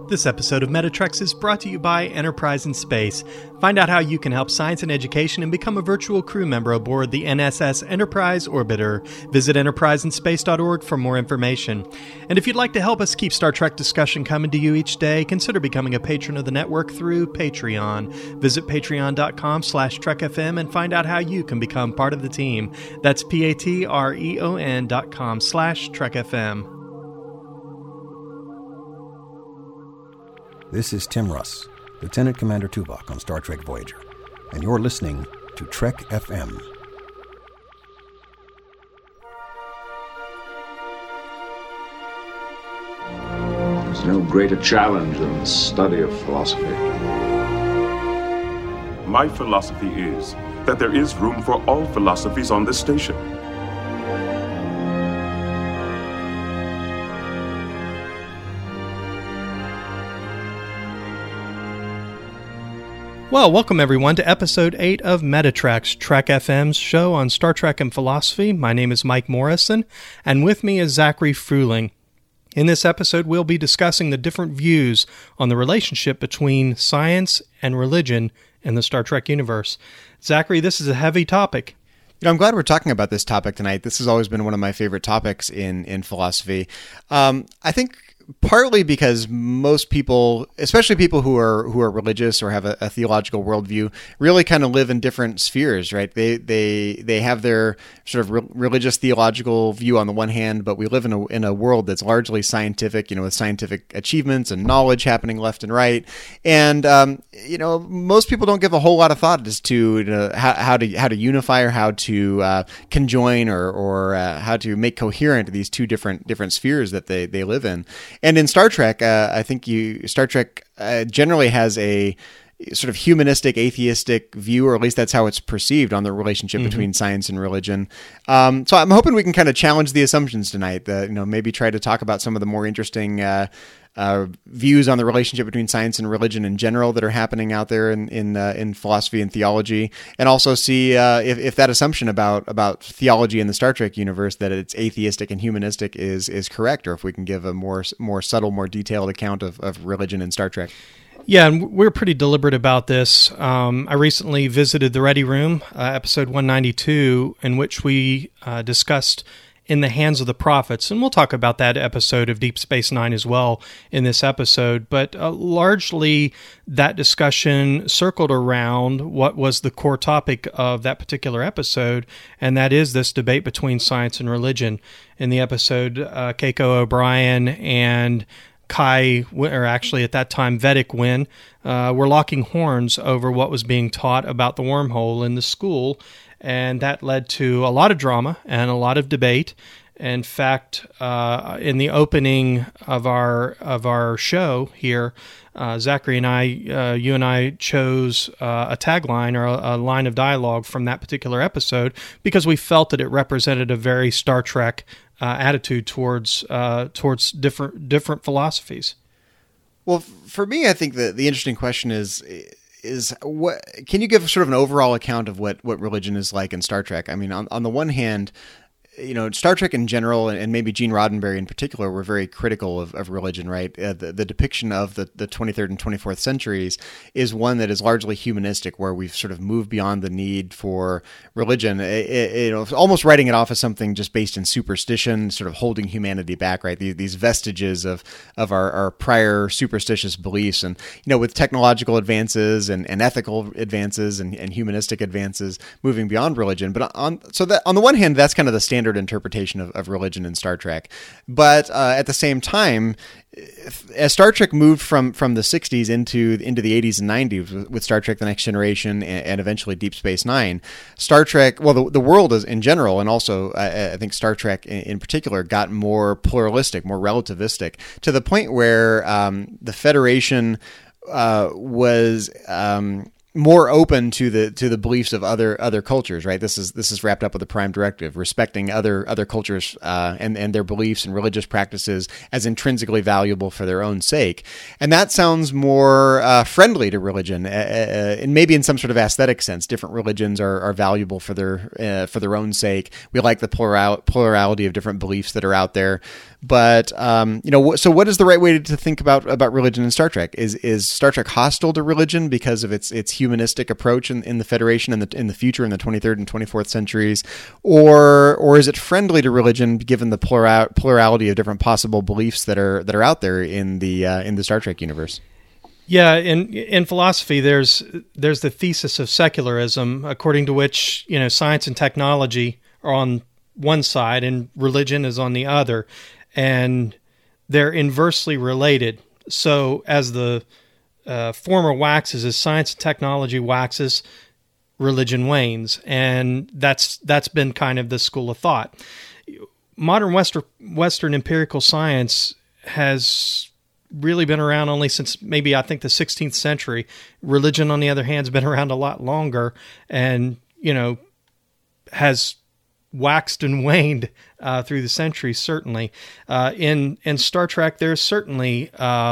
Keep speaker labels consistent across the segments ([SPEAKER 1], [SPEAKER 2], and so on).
[SPEAKER 1] This episode of Metatreks is brought to you by Enterprise in Space. Find out how you can help science and education and become a virtual crew member aboard the NSS Enterprise Orbiter. Visit enterpriseinspace.org for more information. And if you'd like to help us keep Star Trek discussion coming to you each day, consider becoming a patron of the network through Patreon. Visit patreon.com/trekfm and find out how you can become part of the team. That's patreon.com/trekfm.
[SPEAKER 2] This is Tim Russ, Lieutenant Commander Tuvok on Star Trek Voyager, and you're listening to Trek FM.
[SPEAKER 3] There's no greater challenge than the study of philosophy.
[SPEAKER 4] My philosophy is that there is room for all philosophies on this station.
[SPEAKER 1] Well, welcome everyone to episode 8 of Metatreks, Trek FM's show on Star Trek and philosophy. My name is Mike Morrison, and with me is Zachary Fruling. In this episode, we'll be discussing the different views on the relationship between science and religion in the Star Trek universe. Zachary, this is a heavy topic.
[SPEAKER 5] You know, I'm glad we're talking about this topic tonight. This has always been one of my favorite topics in philosophy. I think partly because most people, especially people who are religious or have a theological worldview, really kind of live in different spheres, right? They have their sort of religious theological view on the one hand, but we live in a world that's largely scientific, with scientific achievements and knowledge happening left and right. And most people don't give a whole lot of thought as to how to unify or how to conjoin or how to make coherent these two different spheres that they live in. And in Star Trek, I think Star Trek generally has a sort of humanistic, atheistic view, or at least that's how it's perceived on the relationship between science and religion. So I'm hoping we can kind of challenge the assumptions tonight. Maybe try to talk about some of the more interesting views on the relationship between science and religion in general that are happening out there in philosophy and theology, and also see if that assumption about theology in the Star Trek universe, that it's atheistic and humanistic, is correct, or if we can give a more subtle, more detailed account of religion in Star Trek.
[SPEAKER 1] Yeah, and we're pretty deliberate about this. I recently visited the Ready Room, episode 192, in which we discussed In the Hands of the Prophets, and we'll talk about that episode of Deep Space Nine as well in this episode, but largely that discussion circled around what was the core topic of that particular episode, and that is this debate between science and religion. In the episode, Keiko O'Brien and Kai, or actually at that time Vedic Wynn, were locking horns over what was being taught about the wormhole in the school, and that led to a lot of drama and a lot of debate. In fact, in the opening of our show here, Zachary and I, you and I chose a tagline or a line of dialogue from that particular episode because we felt that it represented a very Star Trek attitude towards different philosophies.
[SPEAKER 5] Well, for me, I think the interesting question is what can you give sort of an overall account of what religion is like in Star Trek? I mean, on the one hand, Star Trek in general, and maybe Gene Roddenberry in particular, were very critical of religion, right? The depiction of the 23rd and 24th centuries is one that is largely humanistic, where we've sort of moved beyond the need for religion. Almost writing it off as something just based in superstition, sort of holding humanity back, right? These vestiges of our prior superstitious beliefs. And, with technological advances and ethical advances and humanistic advances moving beyond religion. But on the one hand, that's kind of the standard interpretation of religion in Star Trek. But at the same time, as Star Trek moved from the 60s into the 80s and 90s with Star Trek The Next Generation and eventually Deep Space Nine, Star Trek, well, the world is in general, and also I think Star Trek in particular, got more pluralistic, more relativistic, to the point where the Federation was more open to the beliefs of other cultures, right? This is wrapped up with the Prime Directive, respecting other cultures and their beliefs and religious practices as intrinsically valuable for their own sake, and that sounds more friendly to religion, and maybe in some sort of aesthetic sense. Different religions are valuable for their own sake. We like the plurality of different beliefs that are out there. But so what is the right way to think about religion in Star Trek? Is Star Trek hostile to religion because of its humanistic approach in the Federation in the future, in the 23rd and 24th centuries, or is it friendly to religion given the plurality of different possible beliefs that are out there in the Star Trek universe?
[SPEAKER 1] Yeah, in philosophy, there's the thesis of secularism, according to which science and technology are on one side and religion is on the other, and they're inversely related. So as the former waxes, as science and technology waxes, religion wanes, and that's been kind of the school of thought. Modern Western empirical science has really been around only since maybe I think the 16th century. Religion, on the other hand, has been around a lot longer, and has waxed and waned through the centuries. Certainly, in Star Trek, there's certainly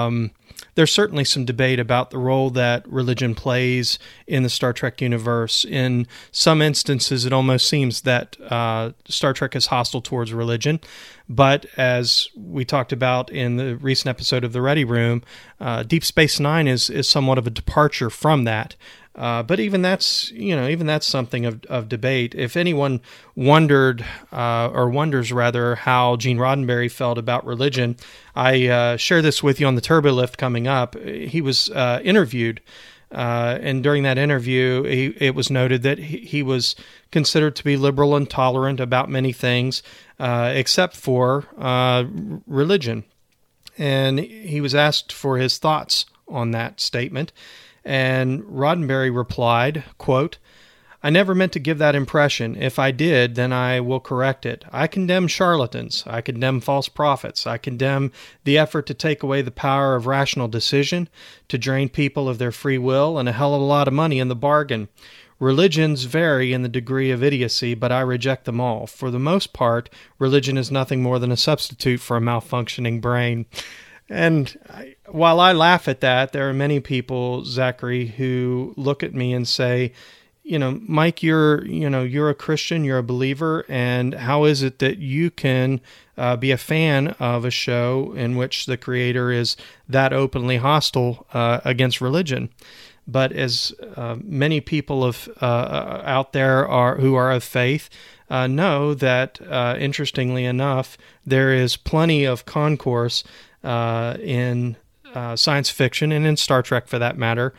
[SPEAKER 1] some debate about the role that religion plays in the Star Trek universe. In some instances, it almost seems that Star Trek is hostile towards religion. But as we talked about in the recent episode of The Ready Room, Deep Space Nine is somewhat of a departure from that. But even that's something of debate. If anyone wondered or wonders rather how Gene Roddenberry felt about religion, I share this with you on the Turbo Lift coming up. He was interviewed, and during that interview, it was noted that he was considered to be liberal and tolerant about many things, except for religion. And he was asked for his thoughts on that statement. And Roddenberry replied, quote, "I never meant to give that impression. If I did, then I will correct it. I condemn charlatans. I condemn false prophets. I condemn the effort to take away the power of rational decision, to drain people of their free will, and a hell of a lot of money in the bargain. Religions vary in the degree of idiocy, but I reject them all. For the most part, religion is nothing more than a substitute for a malfunctioning brain." And while I laugh at that, there are many people, Zachary, who look at me and say, Mike, you're a Christian, you're a believer, and how is it that you can be a fan of a show in which the creator is that openly hostile against religion? But as many people out there who are of faith know that, interestingly enough, there is plenty of concourse in science fiction and in Star Trek, for that matter,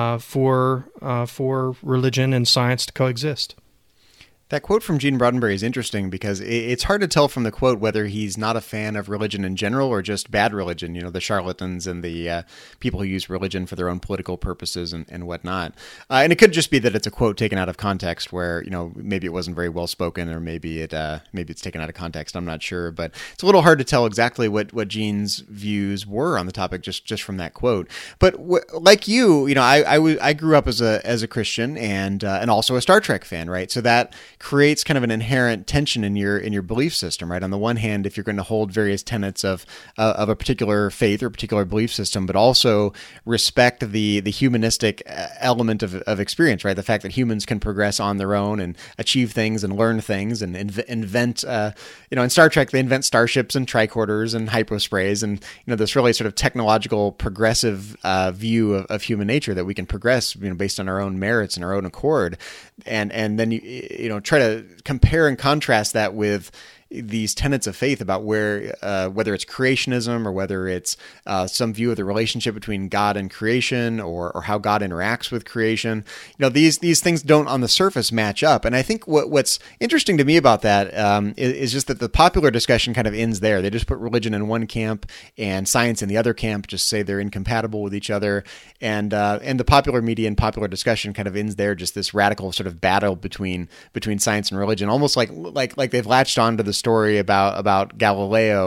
[SPEAKER 1] for religion and science to coexist.
[SPEAKER 5] That quote from Gene Roddenberry is interesting because it's hard to tell from the quote whether he's not a fan of religion in general or just bad religion, the charlatans and the people who use religion for their own political purposes and whatnot. And it could just be that it's a quote taken out of context where, maybe it wasn't very well spoken, or maybe it's taken out of context. I'm not sure, but it's a little hard to tell exactly what Gene's views were on the topic just from that quote. But like you, I grew up as a Christian and also a Star Trek fan, right? So that creates kind of an inherent tension in your belief system, right? On the one hand, if you're going to hold various tenets of a particular faith or a particular belief system, but also respect the humanistic element of experience, right? The fact that humans can progress on their own and achieve things and learn things and invent, in Star Trek, they invent starships and tricorders and hyposprays and, this really sort of technological progressive view of human nature that we can progress, based on our own merits and our own accord. And then, try to compare and contrast that with these tenets of faith about whether it's creationism or whether it's some view of the relationship between God and creation or how God interacts with creation. These things don't on the surface match up. And I think what's interesting to me about that is just that the popular discussion kind of ends there. They just put religion in one camp and science in the other camp, just say they're incompatible with each other. And the popular media and popular discussion kind of ends there, just this radical sort of battle between science and religion, almost like they've latched onto the story about Galileo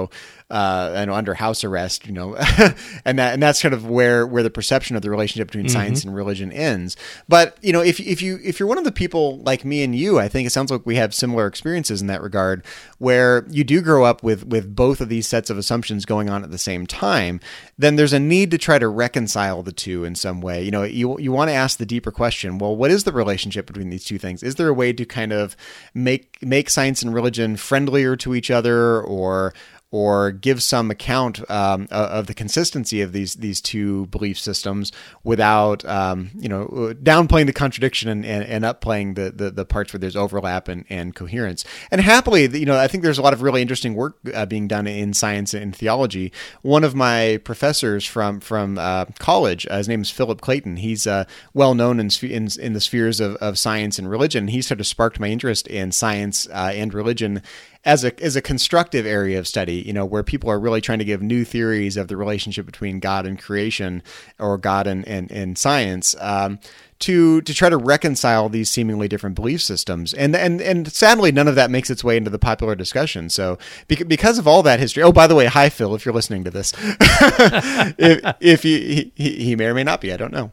[SPEAKER 5] under house arrest, and that's kind of where the perception of the relationship between science and religion ends. But if you're one of the people like me and you, I think it sounds like we have similar experiences in that regard, where you do grow up with both of these sets of assumptions going on at the same time. Then there's a need to try to reconcile the two in some way. You want to ask the deeper question. Well, what is the relationship between these two things? Is there a way to kind of make science and religion friendlier to each other, or give some account of the consistency of these two belief systems without downplaying the contradiction and upplaying the parts where there's overlap and coherence. And happily, I think there's a lot of really interesting work being done in science and theology. One of my professors from college, his name is Philip Clayton. He's well known in the spheres of science and religion. He sort of sparked my interest in science and religion as a constructive area of study, where people are really trying to give new theories of the relationship between God and creation, or God and science, to try to reconcile these seemingly different belief systems. And sadly, none of that makes its way into the popular discussion. So because of all that history, oh, by the way, hi, Phil, if you're listening to this, if he may or may not be, I don't know.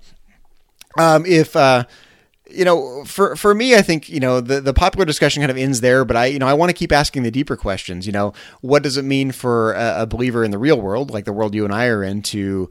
[SPEAKER 5] For me, I think, the popular discussion kind of ends there, but I want to keep asking the deeper questions. What does it mean for a believer in the real world, like the world you and I are in, to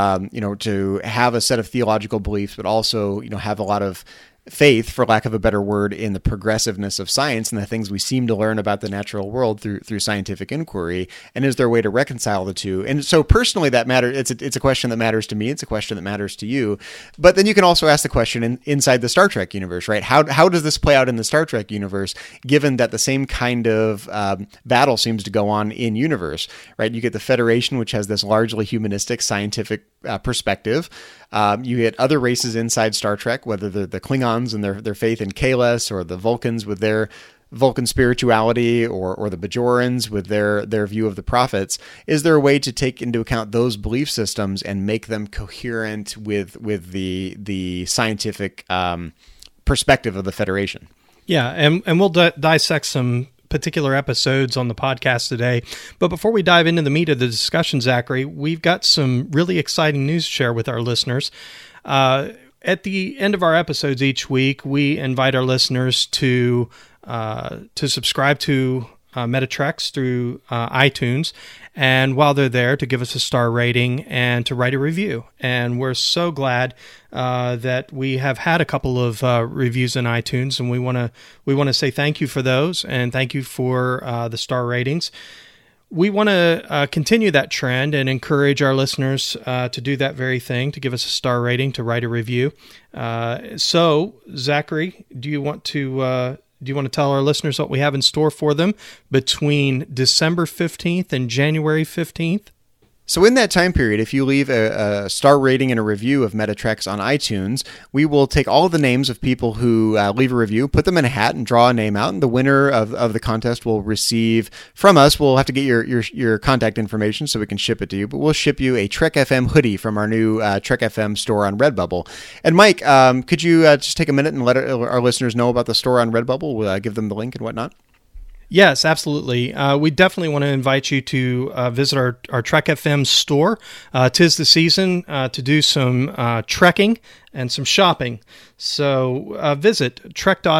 [SPEAKER 5] have a set of theological beliefs, but also, have a lot of faith, for lack of a better word, in the progressiveness of science and the things we seem to learn about the natural world through scientific inquiry? And is there a way to reconcile the two? And so personally, that matters. It's a question that matters to me. It's a question that matters to you. But then you can also ask the question inside the Star Trek universe, right? How does this play out in the Star Trek universe, given that the same kind of battle seems to go on in universe, right? You get the Federation, which has this largely humanistic scientific perspective. You get other races inside Star Trek, whether they're the Klingons and their faith in Kahless, or the Vulcans with their Vulcan spirituality, or the Bajorans with their view of the prophets. Is there a way to take into account those belief systems and make them coherent with the scientific perspective of the Federation?
[SPEAKER 1] Yeah, and we'll dissect some particular episodes on the podcast today. But before we dive into the meat of the discussion, Zachary, we've got some really exciting news to share with our listeners. At the end of our episodes each week, we invite our listeners to subscribe to Metatrex through iTunes, and while they're there, to give us a star rating and to write a review. And we're so glad that we have had a couple of reviews in iTunes, and we want to say thank you for those, and thank you for the star ratings. We want to continue that trend and encourage our listeners to do that very thing, to give us a star rating, to write a review. So, Zachary, do you want to tell our listeners what we have in store for them between December 15th and January 15th?
[SPEAKER 5] So in that time period, if you leave a star rating and a review of Metatrex on iTunes, we will take all of the names of people who leave a review, put them in a hat, and draw a name out. And the winner of the contest will receive from us. We'll have to get your contact information so we can ship it to you. But we'll ship you a Trek FM hoodie from our new Trek FM store on Redbubble. And Mike, could you just take a minute and let our listeners know about the store on Redbubble? We'll give them the link and whatnot.
[SPEAKER 1] Yes, absolutely. We definitely want to invite you to visit our Trek FM store. 'Tis the season to do some trekking and some shopping. So visit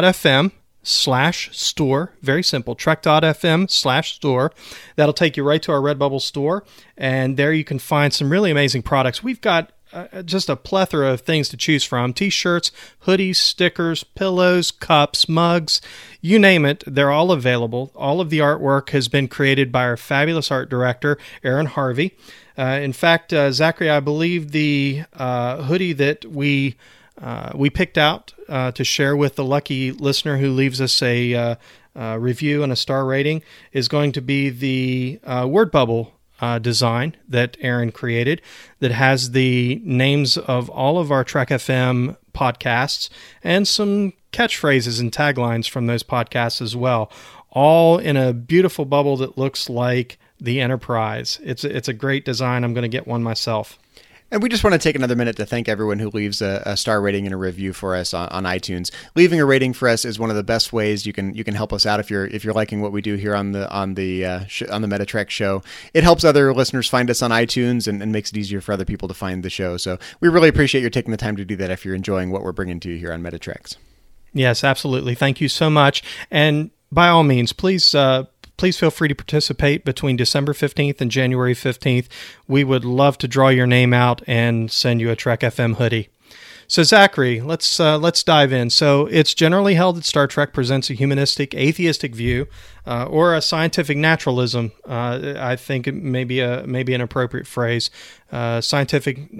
[SPEAKER 1] trek.fm/store. Very simple, trek.fm/store. That'll take you right to our Redbubble store, and there you can find some really amazing products. We've got just a plethora of things to choose from: t-shirts, hoodies, stickers, pillows, cups, mugs, you name it, they're all available. All of the artwork has been created by our fabulous art director, Aaron Harvey. In fact, Zachary, I believe the hoodie that we picked out to share with the lucky listener who leaves us a review and a star rating is going to be the word bubble design that Aaron created, that has the names of all of our Trek FM podcasts and some catchphrases and taglines from those podcasts as well, all in a beautiful bubble that looks like the Enterprise. It's a great design. I'm going to get one myself.
[SPEAKER 5] And we just want to take another minute to thank everyone who leaves a star rating and a review for us on iTunes. Leaving a rating for us is one of the best ways you can help us out if you're liking what we do here on the Metatrek show. It helps other listeners find us on iTunes and makes it easier for other people to find the show. So we really appreciate you taking the time to do that if you're enjoying what we're bringing to you here on Metatreks.
[SPEAKER 1] Yes, absolutely. Thank you so much. And by all means, please feel free to participate between December 15th and January 15th. We would love to draw your name out and send you a Trek FM hoodie. So Zachary, let's dive in. So it's generally held that Star Trek presents a humanistic, atheistic view, or a scientific naturalism. I think it may be an appropriate phrase. Scientific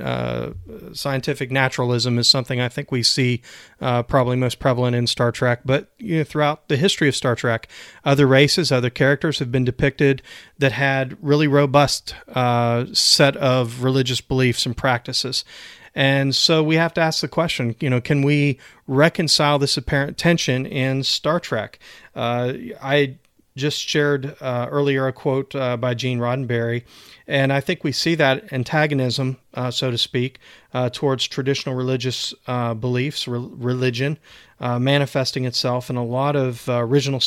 [SPEAKER 1] naturalism is something I think we see probably most prevalent in Star Trek. But throughout the history of Star Trek, other races, other characters have been depicted that had really robust set of religious beliefs and practices. And so we have to ask the question, can we reconcile this apparent tension in Star Trek? I just shared earlier a quote by Gene Roddenberry, and I think we see that antagonism, so to speak, towards traditional religious beliefs, religion, manifesting itself in a lot of original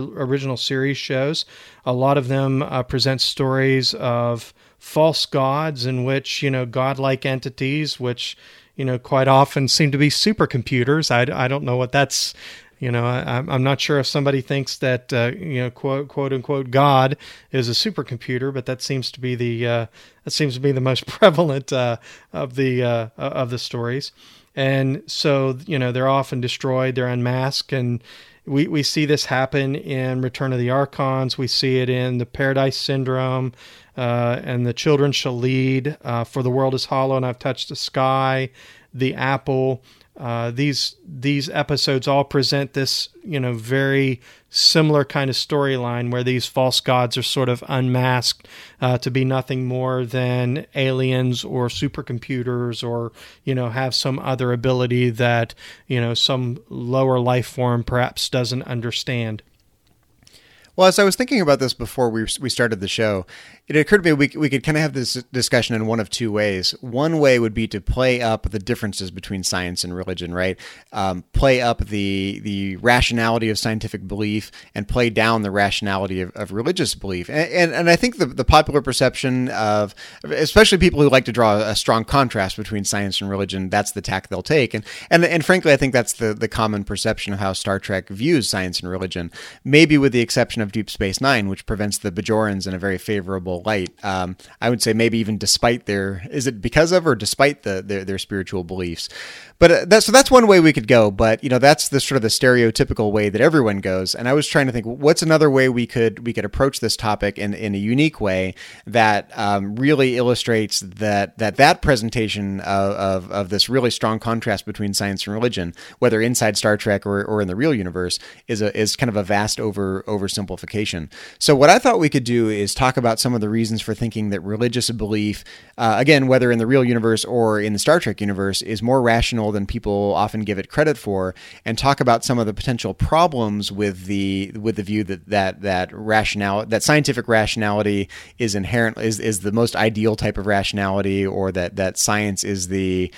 [SPEAKER 1] series shows. A lot of them present stories of false gods in which, godlike entities, which, quite often seem to be supercomputers. I don't know what that's, I'm not sure if somebody thinks that, quote unquote God is a supercomputer, but that seems to be the most prevalent of the stories. And so, they're often destroyed, they're unmasked, and we see this happen in Return of the Archons. We see it in the Paradise Syndrome, and The Children Shall Lead, For the World is Hollow and I've Touched the Sky, The Apple. These episodes all present this, very similar kind of storyline where these false gods are sort of unmasked to be nothing more than aliens or supercomputers, or, have some other ability that, some lower life form perhaps doesn't understand.
[SPEAKER 5] Well, as I was thinking about this before we started the show, it occurred to me we could kind of have this discussion in one of two ways. One way would be to play up the differences between science and religion, right? Play up the rationality of scientific belief and play down the rationality of religious belief. And I think the popular perception of, especially people who like to draw a strong contrast between science and religion, that's the tack they'll take. And frankly, I think that's the common perception of how Star Trek views science and religion, maybe with the exception of Deep Space Nine, which presents the Bajorans in a very favorable light. I would say maybe even despite is it because of or despite their spiritual beliefs? But that's one way we could go. But that's the sort of the stereotypical way that everyone goes. And I was trying to think, what's another way we could approach this topic in a unique way that really illustrates that presentation of this really strong contrast between science and religion, whether inside Star Trek or in the real universe, is kind of a vast oversimplification. So what I thought we could do is talk about some of the reasons for thinking that religious belief, again, whether in the real universe or in the Star Trek universe, is more rational than people often give it credit for, and talk about some of the potential problems with the view that scientific rationality is inherent is the most ideal type of rationality, or that science is the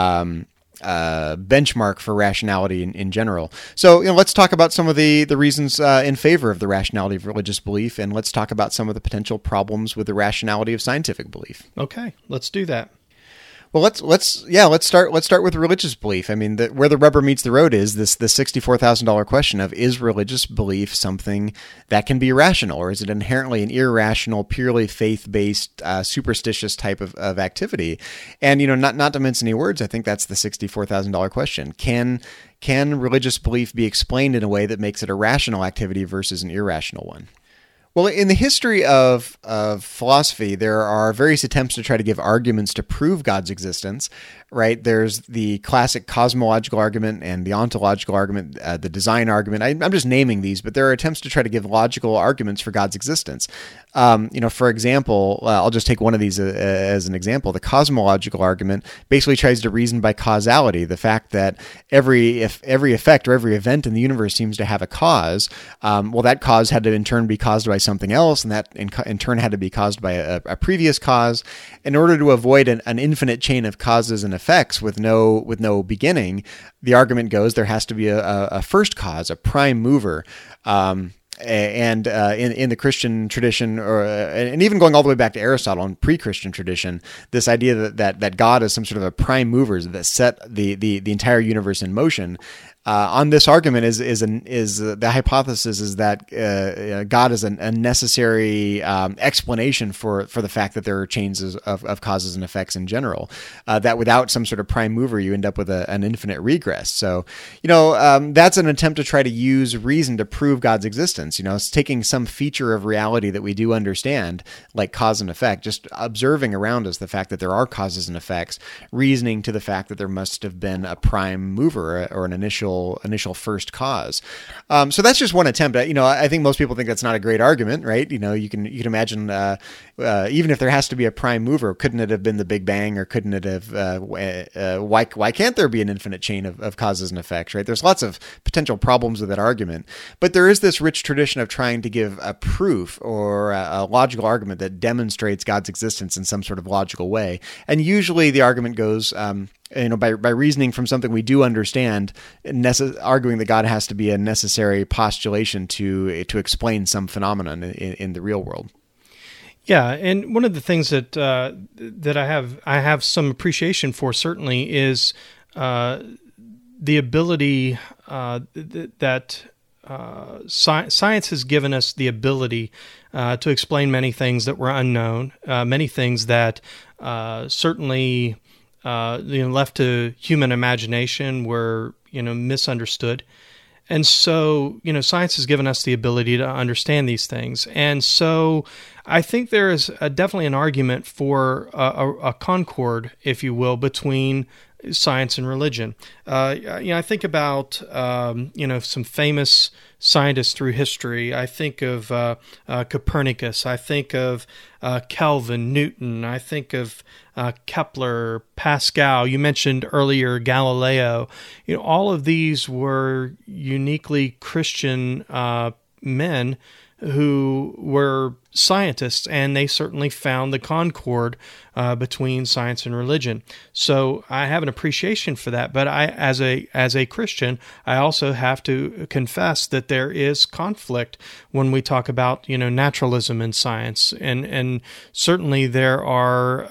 [SPEAKER 5] benchmark for rationality in general. So let's talk about some of the reasons in favor of the rationality of religious belief, and let's talk about some of the potential problems with the rationality of scientific belief.
[SPEAKER 1] Okay, let's do that.
[SPEAKER 5] Well, let's start with religious belief. I mean, where the rubber meets the road is the $64,000 question of, is religious belief something that can be rational, or is it inherently an irrational, purely faith-based, superstitious type of activity? And not to mince any words, I think that's the $64,000 question. Can religious belief be explained in a way that makes it a rational activity versus an irrational one? Well, in the history of philosophy, there are various attempts to try to give arguments to prove God's existence, right? There's the classic cosmological argument and the ontological argument, the design argument. I'm just naming these, but there are attempts to try to give logical arguments for God's existence. For example, I'll just take one of these as an example. The cosmological argument basically tries to reason by causality, the fact that every effect or every event in the universe seems to have a cause. That cause had to in turn be caused by something else, and that in turn had to be caused by a previous cause. In order to avoid an infinite chain of causes and effects with no beginning, the argument goes there has to be a first cause, a prime mover. In the Christian tradition, and even going all the way back to Aristotle and pre-Christian tradition, this idea that God is some sort of a prime mover that set the entire universe in motion. On this argument is the hypothesis is that God is a necessary explanation for the fact that there are chains of causes and effects in general. That without some sort of prime mover, you end up with an infinite regress. So, that's an attempt to try to use reason to prove God's existence. It's taking some feature of reality that we do understand, like cause and effect, just observing around us the fact that there are causes and effects, reasoning to the fact that there must have been a prime mover or an initial first cause. So that's just one attempt. I think most people think that's not a great argument, right? You can imagine even if there has to be a prime mover, couldn't it have been the Big Bang, or couldn't it have? Why can't there be an infinite chain of causes and effects? Right? There's lots of potential problems with that argument, but there is this rich tradition of trying to give a proof or a logical argument that demonstrates God's existence in some sort of logical way, and usually the argument goes. By reasoning from something we do understand, arguing that God has to be a necessary postulation to explain some phenomenon in the real world.
[SPEAKER 1] Yeah, and one of the things that I have some appreciation for certainly is the ability that science has given us the ability to explain many things that were unknown, many things that certainly. Left to human imagination were, misunderstood. And so, science has given us the ability to understand these things. And so I think there is definitely an argument for a concord, if you will, between science and religion. I think about, some famous scientists through history. I think of Copernicus. I think of Kelvin, Newton. I think of Kepler, Pascal. You mentioned earlier Galileo. All of these were uniquely Christian men who were scientists, and they certainly found the concord between science and religion. So I have an appreciation for that, but as a Christian, I also have to confess that there is conflict when we talk about naturalism in science, and certainly there are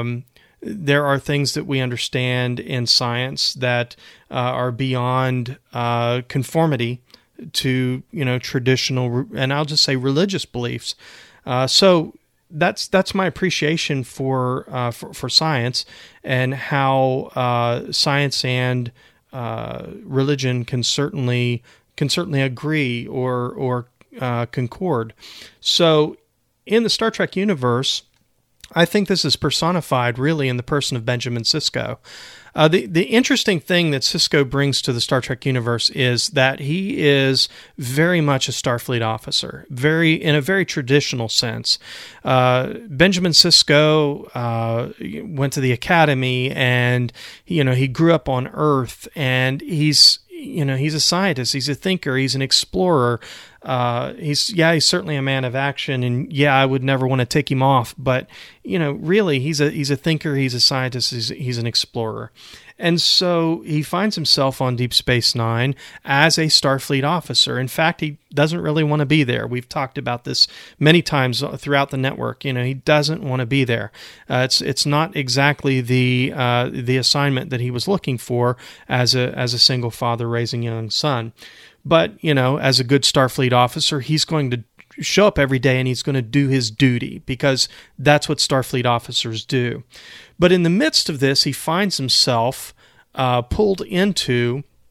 [SPEAKER 1] things that we understand in science that are beyond conformity to traditional, and I'll just say religious beliefs. So that's my appreciation for science, and how science and religion can certainly agree or concord. So in the Star Trek universe, I think this is personified really in the person of Benjamin Sisko. The interesting thing that Sisko brings to the Star Trek universe is that he is very much a Starfleet officer, in a very traditional sense. Benjamin Sisko went to the academy, and he grew up on Earth, and he's a scientist, he's a thinker, he's an explorer. He's certainly a man of action, and I would never want to take him off, but really he's a thinker, he's a scientist, he's an explorer. And so he finds himself on Deep Space Nine as a Starfleet officer. In fact, he doesn't really want to be there. We've talked about this many times throughout the network. He doesn't want to be there. It's not exactly the assignment that he was looking for as a single father raising a young son. But, as a good Starfleet officer, he's going to show up every day and he's going to do his duty, because that's what Starfleet officers do. But in the midst of this, he finds himself pulled into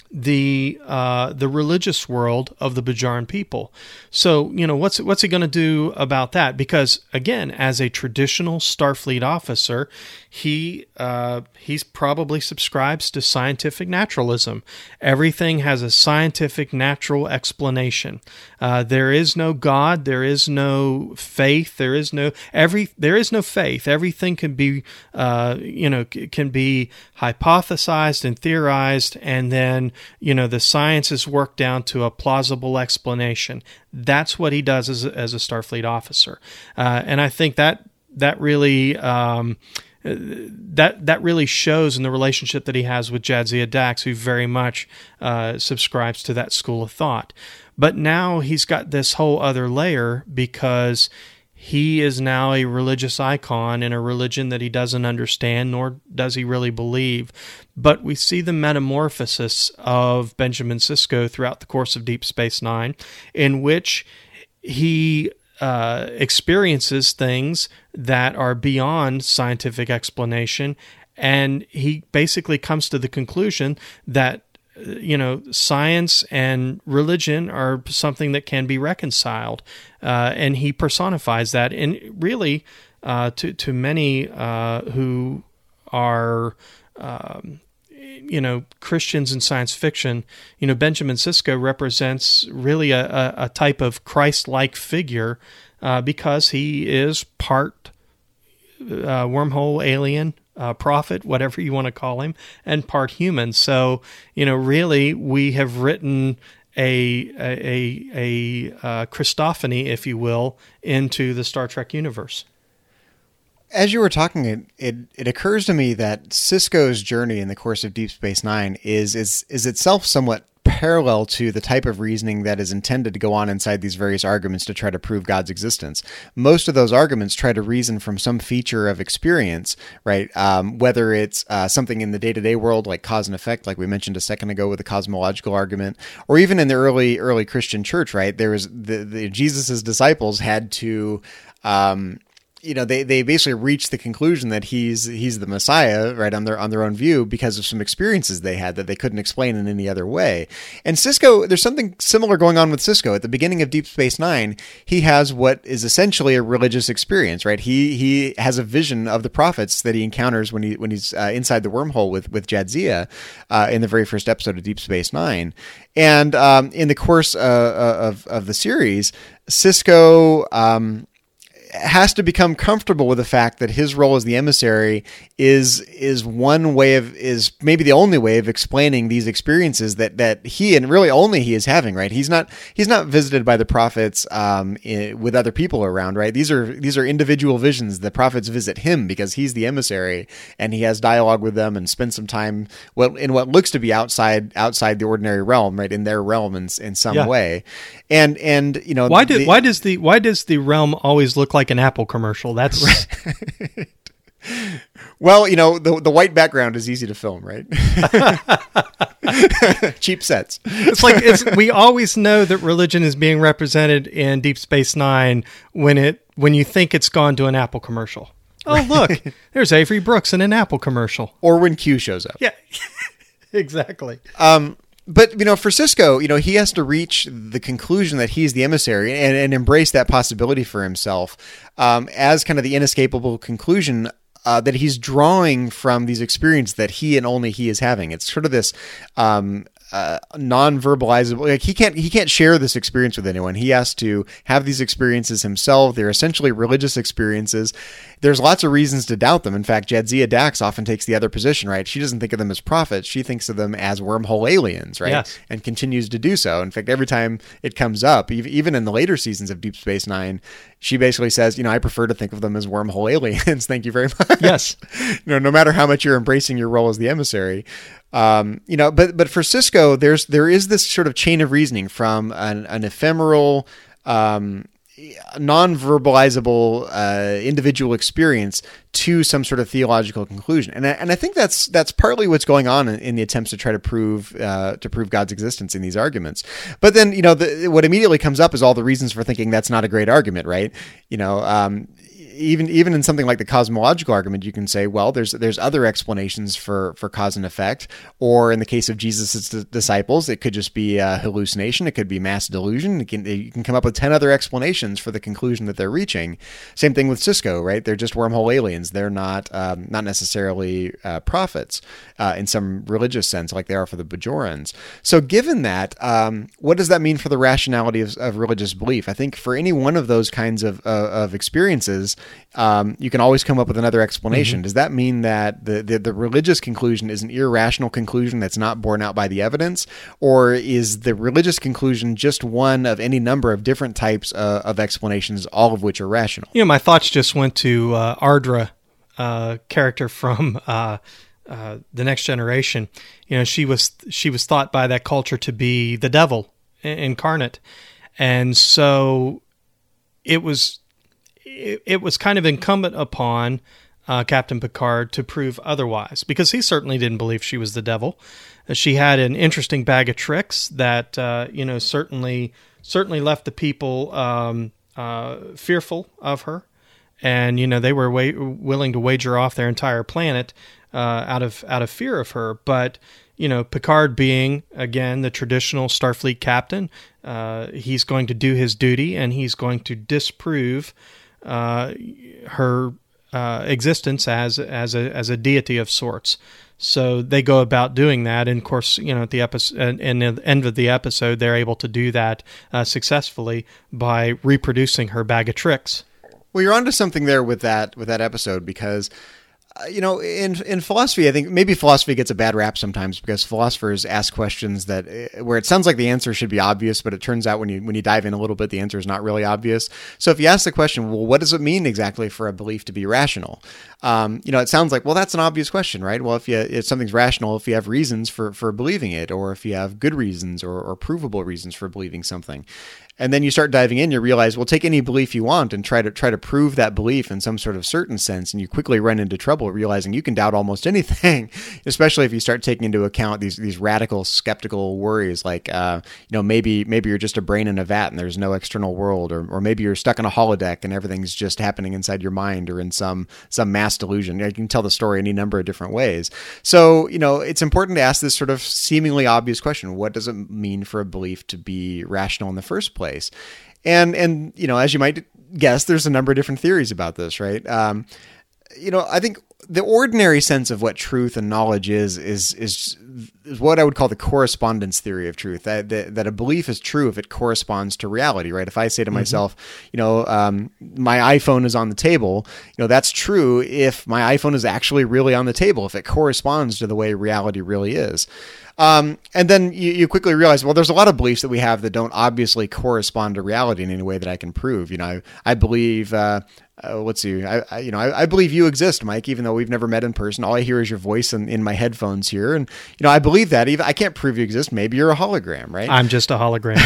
[SPEAKER 1] the religious world of the Bajoran people. So, what's he going to do about that? Because again, as a traditional Starfleet officer, he's probably subscribes to scientific naturalism. Everything has a scientific, natural explanation. There is no God. There is no faith. There is no faith. Everything can be can be hypothesized and theorized, and then the science is worked down to a plausible explanation. That's what he does as a Starfleet officer, and I think that really that really shows in the relationship that he has with Jadzia Dax, who very much subscribes to that school of thought. But now he's got this whole other layer because he is now a religious icon in a religion that he doesn't understand, nor does he really believe. But we see the metamorphosis of Benjamin Sisko throughout the course of Deep Space Nine, in which he experiences things that are beyond scientific explanation, and he basically comes to the conclusion that science and religion are something that can be reconciled, and he personifies that. And really, to many who are Christians in science fiction, Benjamin Sisko represents really a type of Christ-like figure because he is part wormhole alien, prophet, whatever you want to call him, and part human. So, really, we have written a Christophany, if you will, into the Star Trek universe.
[SPEAKER 5] As you were talking, it occurs to me that Sisko's journey in the course of Deep Space Nine is itself somewhat parallel to the type of reasoning that is intended to go on inside these various arguments to try to prove God's existence. Most of those arguments try to reason from some feature of experience, right? Whether it's something in the day-to-day world like cause and effect, like we mentioned a second ago with the cosmological argument, or even in the early Christian church, right? There was the Jesus's disciples had to they basically reached the conclusion that he's the Messiah, right, on their own view because of some experiences they had that they couldn't explain in any other way. And Sisko, there's something similar going on with Sisko. At the beginning of Deep Space Nine, he has what is essentially a religious experience, right? He has a vision of the prophets that he encounters when he's inside the wormhole with Jadzia in the very first episode of Deep Space Nine. And in the course of the series, Sisko has to become comfortable with the fact that his role as the emissary is maybe the only way of explaining these experiences that he, and really only he, is having, right? He's not visited by the prophets with other people around, right? These are individual visions. The prophets visit him because he's the emissary, and he has dialogue with them and spends some time in what looks to be outside the ordinary realm, right? In their realm in some way. And
[SPEAKER 1] why does the realm always look like an Apple commercial? That's
[SPEAKER 5] right. Well, the white background is easy to film, right? Cheap sets.
[SPEAKER 1] We always know that religion is being represented in Deep Space Nine when you think it's gone to an Apple commercial. Oh, look, there's Avery Brooks in an Apple commercial.
[SPEAKER 5] Or when Q shows up.
[SPEAKER 1] Yeah, exactly.
[SPEAKER 5] But, for Sisko, he has to reach the conclusion that he's the emissary and embrace that possibility for himself as kind of the inescapable conclusion that he's drawing from these experiences that he and only he is having. It's sort of this non-verbalizable, like he can't share this experience with anyone. He has to have these experiences himself. They're essentially religious experiences. There's lots of reasons to doubt them. In fact, Jadzia Dax often takes the other position, right? She doesn't think of them as prophets. She thinks of them as wormhole aliens, right?
[SPEAKER 1] Yes.
[SPEAKER 5] And continues to do so. In fact, every time it comes up, even in the later seasons of Deep Space Nine, she basically says, I prefer to think of them as wormhole aliens. Thank you very much.
[SPEAKER 1] Yes.
[SPEAKER 5] No matter how much you're embracing your role as the emissary. But for Sisko, there is this sort of chain of reasoning from an ephemeral, non-verbalizable individual experience to some sort of theological conclusion, and I think that's partly what's going on in the attempts to try to prove God's existence in these arguments. But then what immediately comes up is all the reasons for thinking that's not a great argument, right? even in something like the cosmological argument, you can say, well, there's other explanations for cause and effect. Or in the case of Jesus' disciples, it could just be a hallucination. It could be mass delusion. You can come up with 10 other explanations for the conclusion that they're reaching. Same thing with Cisco, right? They're just wormhole aliens. They're not necessarily prophets in some religious sense, like they are for the Bajorans. So given that, what does that mean for the rationality of religious belief? I think for any one of those kinds of experiences, you can always come up with another explanation. Does that mean that the religious conclusion is an irrational conclusion that's not borne out by the evidence? Or is the religious conclusion just one of any number of different types of explanations, all of which are rational?
[SPEAKER 1] You know, my thoughts just went to Ardra, character from The Next Generation. You know, she was thought by that culture to be the devil incarnate, and so it was kind of incumbent upon Captain Picard to prove otherwise, because he certainly didn't believe she was the devil. She had an interesting bag of tricks that certainly left the people fearful of her, and they were willing to wager off their entire planet out of fear of her. But Picard, being again the traditional Starfleet captain, he's going to do his duty, and he's going to disprove her existence as a deity of sorts. So they go about doing that, and of course, at the episode, in the end of the episode, they're able to do that successfully by reproducing her bag of tricks.
[SPEAKER 5] Well, you're onto something there with that episode, because in philosophy, I think maybe philosophy gets a bad rap sometimes because philosophers ask questions where it sounds like the answer should be obvious, but it turns out when you dive in a little bit, the answer is not really obvious. So if you ask the question, well, what does it mean exactly for a belief to be rational? It sounds like, well, that's an obvious question, right? Well, if something's rational, if you have reasons for believing it, or if you have good reasons or provable reasons for believing something. And then you start diving in, you realize, well, take any belief you want and try to prove that belief in some sort of certain sense, and you quickly run into trouble realizing you can doubt almost anything, especially if you start taking into account these radical skeptical worries like, maybe you're just a brain in a vat and there's no external world, or maybe you're stuck in a holodeck and everything's just happening inside your mind or in some mass delusion. You can tell the story any number of different ways. So, it's important to ask this sort of seemingly obvious question: what does it mean for a belief to be rational in the first place? And as you might guess, there's a number of different theories about this, right? I think the ordinary sense of what truth and knowledge is what I would call the correspondence theory of truth. That a belief is true if it corresponds to reality, right? If I say to myself, my iPhone is on the table, that's true if my iPhone is actually really on the table, if it corresponds to the way reality really is. And then you quickly realize, well, there's a lot of beliefs that we have that don't obviously correspond to reality in any way that I can prove. I believe, let's see, I believe you exist, Mike, even though we've never met in person. All I hear is your voice in my headphones here. And, I believe that. Even I can't prove you exist. Maybe you're a hologram, right?
[SPEAKER 1] I'm just a hologram.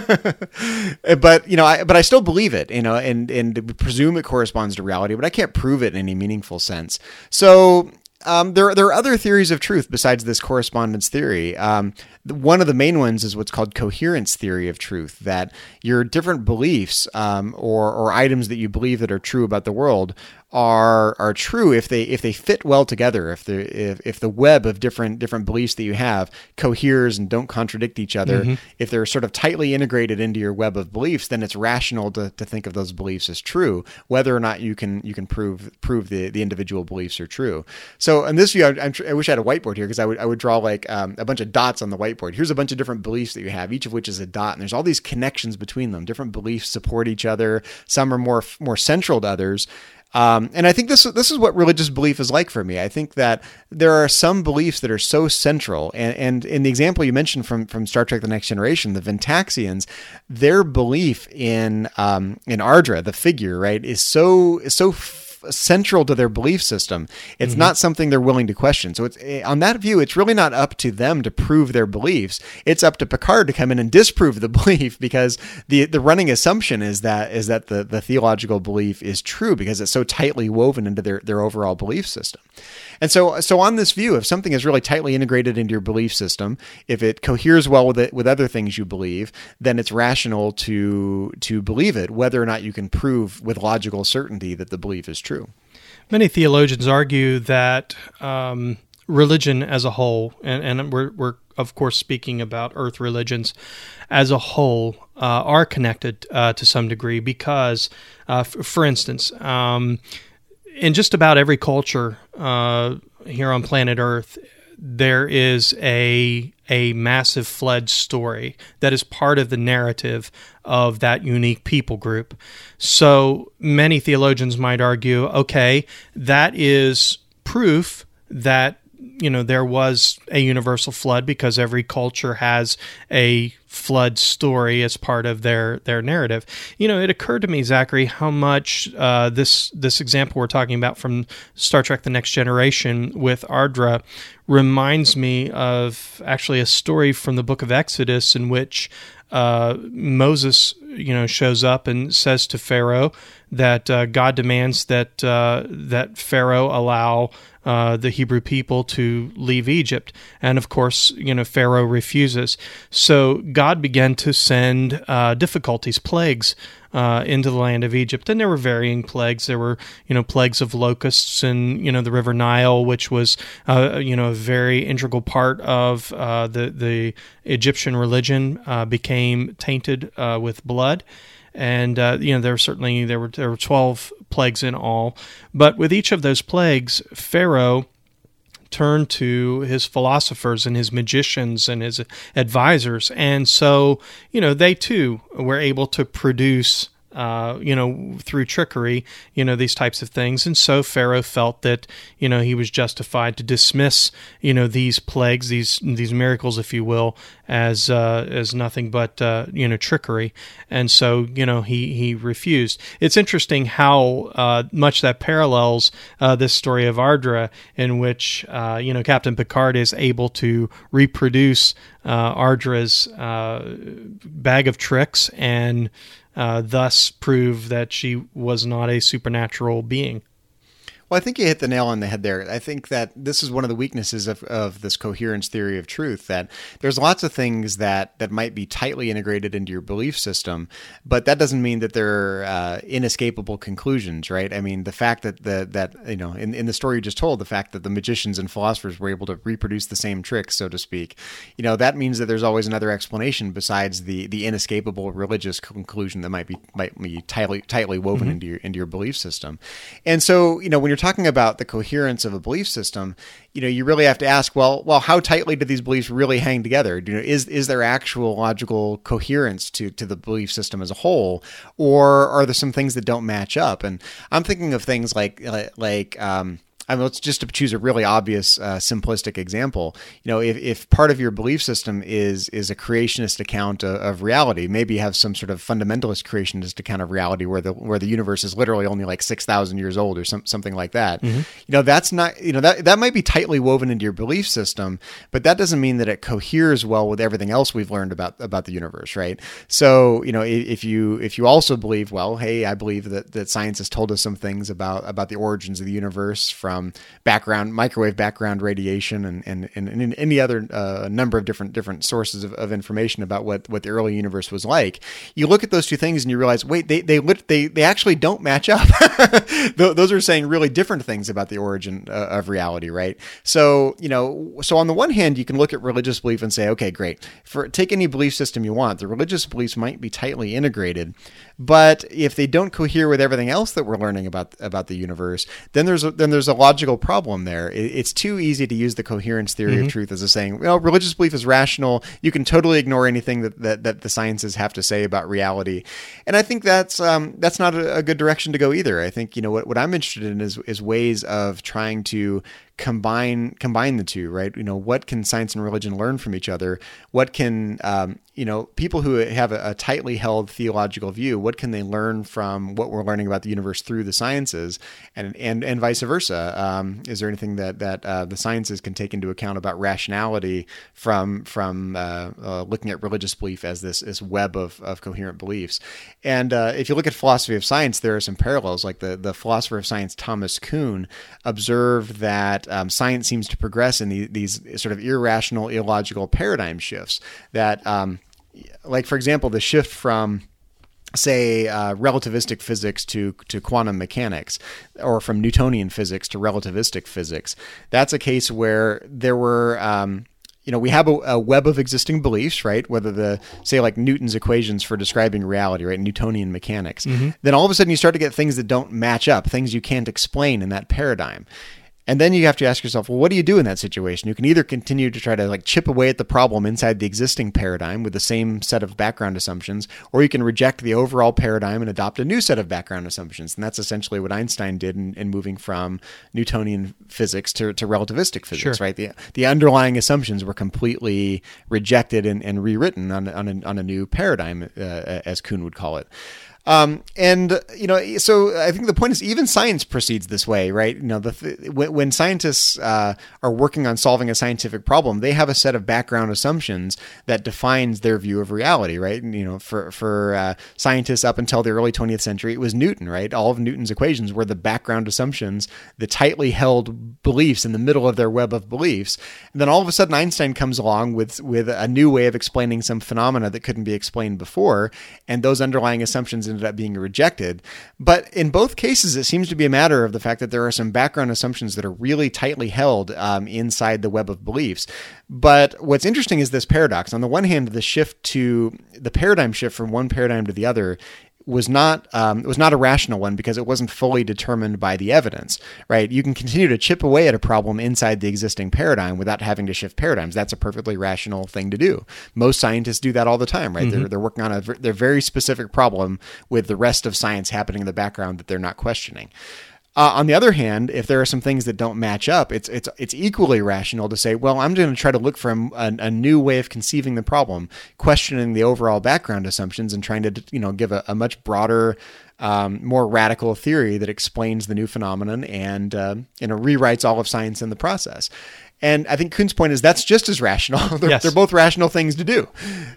[SPEAKER 5] But I still believe it, and presume it corresponds to reality, but I can't prove it in any meaningful sense. So, there are other theories of truth besides this correspondence theory. One of the main ones is what's called coherence theory of truth, that your different beliefs or items that you believe that are true about the world are true if they fit well together, if the web of different beliefs that you have coheres and don't contradict each other. If they're sort of tightly integrated into your web of beliefs, then it's rational to think of those beliefs as true, whether or not you can prove the individual beliefs are true. So in this view, I wish I had a whiteboard here, because I would draw like a bunch of dots on the whiteboard. Here's a bunch of different beliefs that you have, each of which is a dot, and there's all these connections between them. Different beliefs support each other. Some are more central to others. And I think this is what religious belief is like for me. I think that there are some beliefs that are so central, and in the example you mentioned from Star Trek: The Next Generation, the Ventaxians, their belief in Ardra, the figure, right, is so central to their belief system. It's not something they're willing to question. So it's on that view, it's really not up to them to prove their beliefs. It's up to Picard to come in and disprove the belief, because the running assumption is that the theological belief is true because it's so tightly woven into their overall belief system. And so on this view, if something is really tightly integrated into your belief system, if it coheres well with other things you believe, then it's rational to believe it, whether or not you can prove with logical certainty that the belief is true.
[SPEAKER 1] Many theologians argue that religion as a whole, and we're of course speaking about earth religions as a whole, are connected to some degree because, for instance, in just about every culture here on planet Earth, there is a massive flood story that is part of the narrative of that unique people group. So many theologians might argue, okay, that is proof that there was a universal flood because every culture has a flood story as part of their narrative. It occurred to me, Zachary, how much this example we're talking about from Star Trek The Next Generation with Ardra reminds me of actually a story from the book of Exodus in which Moses, shows up and says to Pharaoh that God demands that Pharaoh allow the Hebrew people to leave Egypt. And of course, Pharaoh refuses. So God began to send difficulties, plagues, into the land of Egypt. And there were varying plagues. There were, plagues of locusts and, the River Nile, which was, a very integral part of the Egyptian religion, became tainted with blood. And there were 12 plagues in all. But with each of those plagues, Pharaoh turned to his philosophers and his magicians and his advisors, and so they too were able to produce through trickery, these types of things. And so Pharaoh felt that, he was justified to dismiss, these plagues, these miracles, if you will, as nothing but, trickery. And so, he refused. It's interesting how much that parallels this story of Ardra, in which, Captain Picard is able to reproduce Ardra's bag of tricks and thus prove that she was not a supernatural being.
[SPEAKER 5] Well, I think you hit the nail on the head there. I think that this is one of the weaknesses of this coherence theory of truth, that there's lots of things that might be tightly integrated into your belief system, but that doesn't mean that they're inescapable conclusions, right? I mean, the fact that in the story you just told, the fact that the magicians and philosophers were able to reproduce the same tricks, so to speak, that means that there's always another explanation besides the inescapable religious conclusion that might be tightly woven into your belief system. And so, when you're talking about the coherence of a belief system, you really have to ask, well, how tightly do these beliefs really hang together? Is there actual logical coherence to the belief system as a whole, or are there some things that don't match up? And I'm thinking of things like let's just to choose a really obvious, simplistic example. If part of your belief system is a creationist account of reality, maybe you have some sort of fundamentalist creationist account of reality where the universe is literally only like 6,000 years old or something like that. That's not, that might be tightly woven into your belief system, but that doesn't mean that it coheres well with everything else we've learned about the universe, right? So, if you also believe, well, hey, I believe that science has told us some things about the origins of the universe from microwave background radiation and any other number of different sources of information about what the early universe was like. You look at those two things and you realize, wait, they actually don't match up. Those are saying really different things about the origin of reality, right? So on the one hand, you can look at religious belief and say, okay, great. Take any belief system you want. The religious beliefs might be tightly integrated, but if they don't cohere with everything else that we're learning about the universe, then there's a logical problem there. It's too easy to use the coherence theory of truth as a saying, religious belief is rational. You can totally ignore anything that the sciences have to say about reality. And I think that's not a good direction to go either. I think, what I'm interested in is ways of trying to combine the two, right? What can science and religion learn from each other? What can people who have a tightly held theological view, what can they learn from what we're learning about the universe through the sciences, and vice versa? Is there anything that the sciences can take into account about rationality from looking at religious belief as this web of coherent beliefs? And if you look at philosophy of science, there are some parallels. Like the philosopher of science Thomas Kuhn observed that science seems to progress in these sort of irrational, illogical paradigm shifts that. Like, for example, the shift from, say, relativistic physics to quantum mechanics, or from Newtonian physics to relativistic physics. That's a case where there were, we have a web of existing beliefs, right? Whether say like Newton's equations for describing reality, right? Newtonian mechanics. Mm-hmm. Then all of a sudden you start to get things that don't match up, things you can't explain in that paradigm. And then you have to ask yourself, well, what do you do in that situation? You can either continue to try to like chip away at the problem inside the existing paradigm with the same set of background assumptions, or you can reject the overall paradigm and adopt a new set of background assumptions. And that's essentially what Einstein did in moving from Newtonian physics to relativistic physics, right? The underlying assumptions were completely rejected and rewritten on a new paradigm, as Kuhn would call it. So I think the point is even science proceeds this way, right? When scientists are working on solving a scientific problem, they have a set of background assumptions that defines their view of reality, right? And, for scientists up until the early 20th century, it was Newton, right? All of Newton's equations were the background assumptions, the tightly held beliefs in the middle of their web of beliefs. And then all of a sudden Einstein comes along with a new way of explaining some phenomena that couldn't be explained before, and those underlying assumptions ended up being rejected. But in both cases, it seems to be a matter of the fact that there are some background assumptions that are really tightly held inside the web of beliefs. But what's interesting is this paradox. On the one hand, the paradigm shift from one paradigm to the other was not a rational one because it wasn't fully determined by the evidence, right? You can continue to chip away at a problem inside the existing paradigm without having to shift paradigms. That's a perfectly rational thing to do. Most scientists do that all the time, right? Mm-hmm. They're working on their very specific problem with the rest of science happening in the background that they're not questioning. On the other hand, if there are some things that don't match up, it's equally rational to say, well, I'm going to try to look for a new way of conceiving the problem, questioning the overall background assumptions and trying to give a much broader, more radical theory that explains the new phenomenon and rewrites all of science in the process. And I think Kuhn's point is that's just as rational. They're both rational things to do.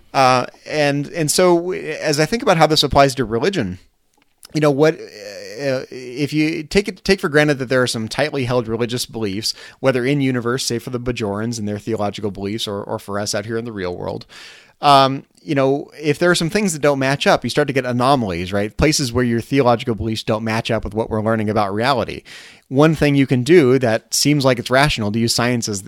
[SPEAKER 5] And so as I think about how this applies to religion, if you take for granted that there are some tightly held religious beliefs, whether in universe, say for the Bajorans and their theological beliefs, or for us out here in the real world, if there are some things that don't match up, you start to get anomalies, right? Places where your theological beliefs don't match up with what we're learning about reality. One thing you can do that seems like it's rational, to use science as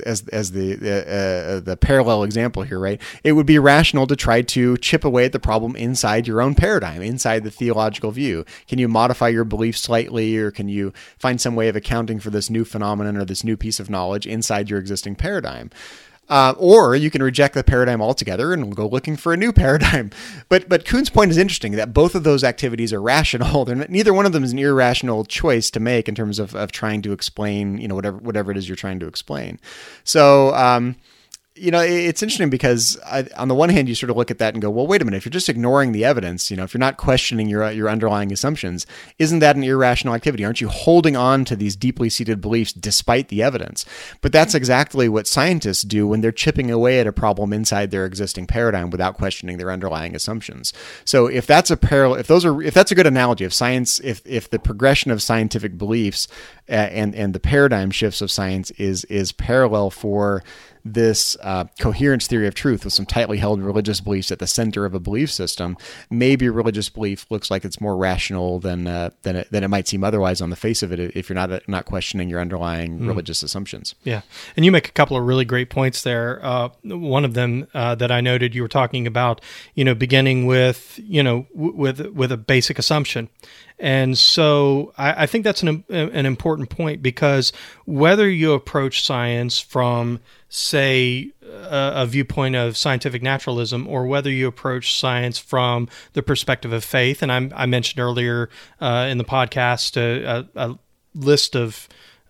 [SPEAKER 5] the parallel example here, right? It would be rational to try to chip away at the problem inside your own paradigm, inside the theological view. Can you modify your beliefs slightly, or can you find some way of accounting for this new phenomenon or this new piece of knowledge inside your existing paradigm? Or you can reject the paradigm altogether and go looking for a new paradigm. But Kuhn's point is interesting, that both of those activities are rational. Neither one of them is an irrational choice to make in terms of trying to explain, whatever it is you're trying to explain. So, it's interesting because on the one hand, you sort of look at that and go, well, wait a minute, if you're just ignoring the evidence, if you're not questioning your underlying assumptions, isn't that an irrational activity? Aren't you holding on to these deeply seated beliefs despite the evidence? But that's exactly what scientists do when they're chipping away at a problem inside their existing paradigm without questioning their underlying assumptions. So if that's a good analogy of science, if the progression of scientific beliefs and the paradigm shifts of science is parallel for this coherence theory of truth with some tightly held religious beliefs at the center of a belief system, maybe a religious belief looks like it's more rational than it might seem otherwise on the face of it, if you're not questioning your underlying religious assumptions. Yeah,
[SPEAKER 1] and you make a couple of really great points there. One of them that I noted, you were talking about, beginning with with a basic assumption. And so I think that's an important point, because whether you approach science from, say, a viewpoint of scientific naturalism, or whether you approach science from the perspective of faith, and I mentioned earlier in the podcast a list of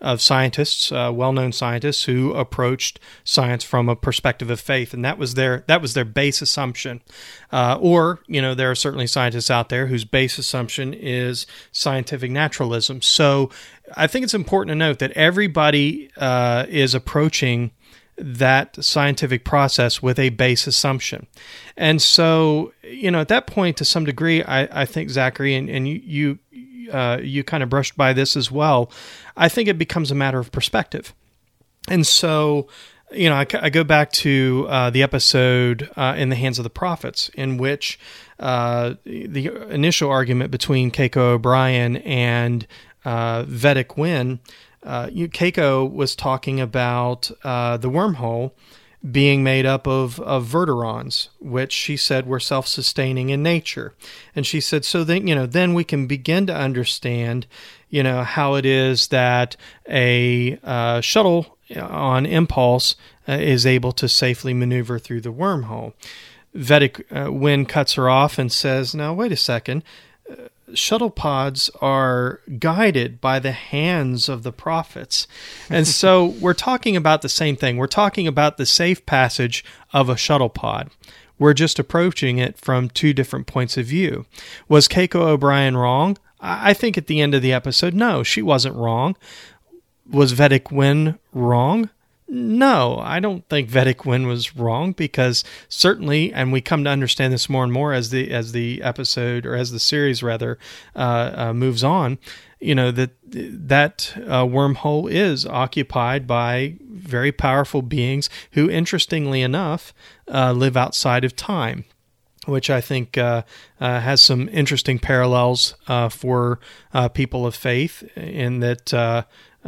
[SPEAKER 1] scientists, well-known scientists, who approached science from a perspective of faith, and that was their base assumption. Or there are certainly scientists out there whose base assumption is scientific naturalism. So I think it's important to note that everybody is approaching that scientific process with a base assumption. And so, at that point, to some degree, I think, Zachary, and you kind of brushed by this as well, I think it becomes a matter of perspective. And so, I go back to the episode In the Hands of the Prophets, in which the initial argument between Keiko O'Brien and Vedic Wynn, Keiko was talking about the wormhole being made up of verterons, which she said were self-sustaining in nature. And she said, so then we can begin to understand, how it is that a shuttle on impulse is able to safely maneuver through the wormhole. Vedic Wynn cuts her off and says, now, wait a second. Shuttle pods are guided by the hands of the prophets. And so we're talking about the same thing. We're talking about the safe passage of a shuttle pod. We're just approaching it from two different points of view. Was Keiko O'Brien wrong? I think at the end of the episode, no, she wasn't wrong. Was Vedic Wynn wrong? No, I don't think Vedic Wynn was wrong, because certainly, and we come to understand this more and more as the episode, or as the series rather, moves on, that wormhole is occupied by very powerful beings who, interestingly enough, live outside of time, which I think has some interesting parallels for people of faith, in that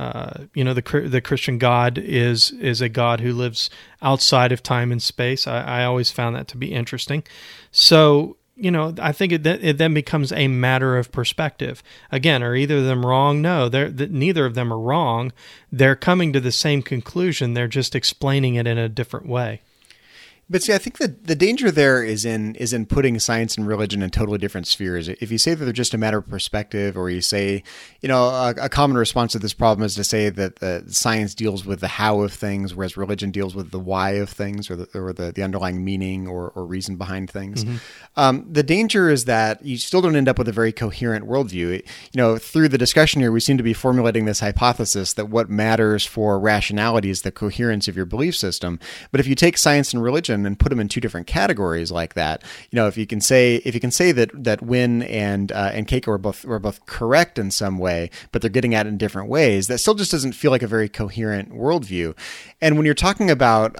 [SPEAKER 1] the Christian God is a God who lives outside of time and space. I always found that to be interesting. So, I think it then becomes a matter of perspective. Again, are either of them wrong? No, neither of them are wrong. They're coming to the same conclusion. They're just explaining it in a different way.
[SPEAKER 5] But see, I think the danger there is in putting science and religion in totally different spheres. If you say that they're just a matter of perspective, or you say, a common response to this problem is to say that science deals with the how of things, whereas religion deals with the why of things, or the underlying meaning or reason behind things. Mm-hmm. The danger is that you still don't end up with a very coherent worldview. Through the discussion here, we seem to be formulating this hypothesis that what matters for rationality is the coherence of your belief system. But if you take science and religion and put them in two different categories like that, if you can say that Wynn and Keiko were both correct in some way, but they're getting at it in different ways, that still just doesn't feel like a very coherent worldview. And when you're talking about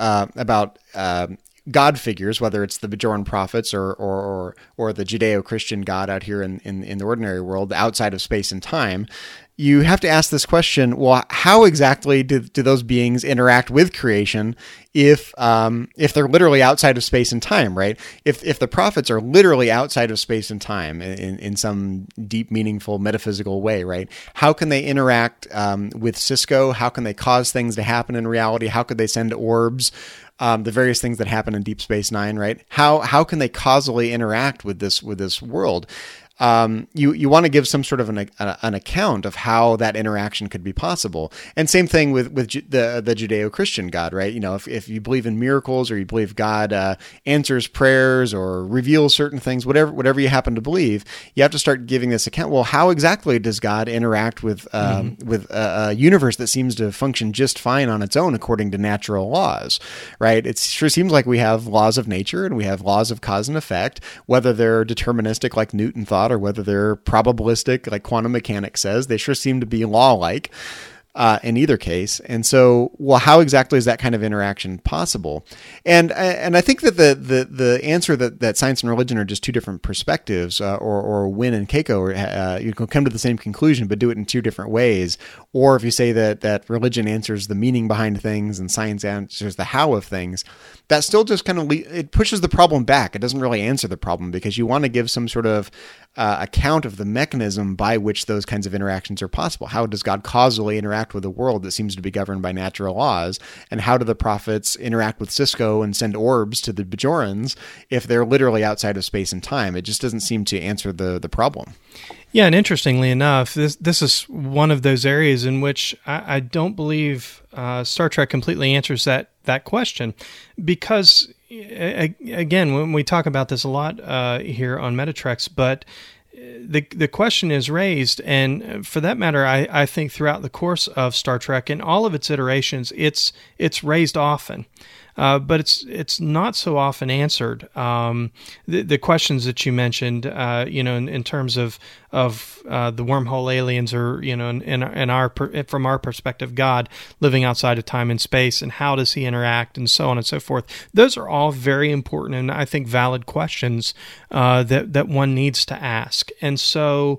[SPEAKER 5] God figures, whether it's the Bajoran prophets or the Judeo-Christian God out here in the ordinary world, outside of space and time, you have to ask this question: well, how exactly do those beings interact with creation if they're literally outside of space and time, right? If the prophets are literally outside of space and time in some deep, meaningful, metaphysical way, right? How can they interact with Cisco? How can they cause things to happen in reality? How could they send orbs? The various things that happen in Deep Space Nine, right? How can they causally interact with this world? You want to give some sort of an account of how that interaction could be possible. And same thing with the Judeo-Christian God, right? If you believe in miracles, or you believe God answers prayers or reveals certain things, whatever you happen to believe, you have to start giving this account. Well, how exactly does God interact with a universe that seems to function just fine on its own according to natural laws, right? It sure seems like we have laws of nature and we have laws of cause and effect, whether they're deterministic like Newton thought, or whether they're probabilistic like quantum mechanics says. They sure seem to be law-like in either case. And so, well, how exactly is that kind of interaction possible? And I think that the answer that science and religion are just two different perspectives, or Wynn and Keiko, you can come to the same conclusion but do it in two different ways. Or if you say that religion answers the meaning behind things and science answers the how of things, that still just kind of it pushes the problem back. It doesn't really answer the problem, because you want to give some sort of account of the mechanism by which those kinds of interactions are possible. How does God causally interact with a world that seems to be governed by natural laws? And how do the prophets interact with Cisco and send orbs to the Bajorans if they're literally outside of space and time? It just doesn't seem to answer the problem.
[SPEAKER 1] Yeah, and interestingly enough, this is one of those areas in which I don't believe Star Trek completely answers that question, because again, when we talk about this a lot here on Metatrex, but the question is raised, and for that matter, I think throughout the course of Star Trek in all of its iterations, it's raised often. But it's not so often answered. The questions that you mentioned, in terms of the wormhole aliens, or from our perspective, God living outside of time and space, and how does he interact, and so on and so forth. Those are all very important and I think valid questions that one needs to ask. And so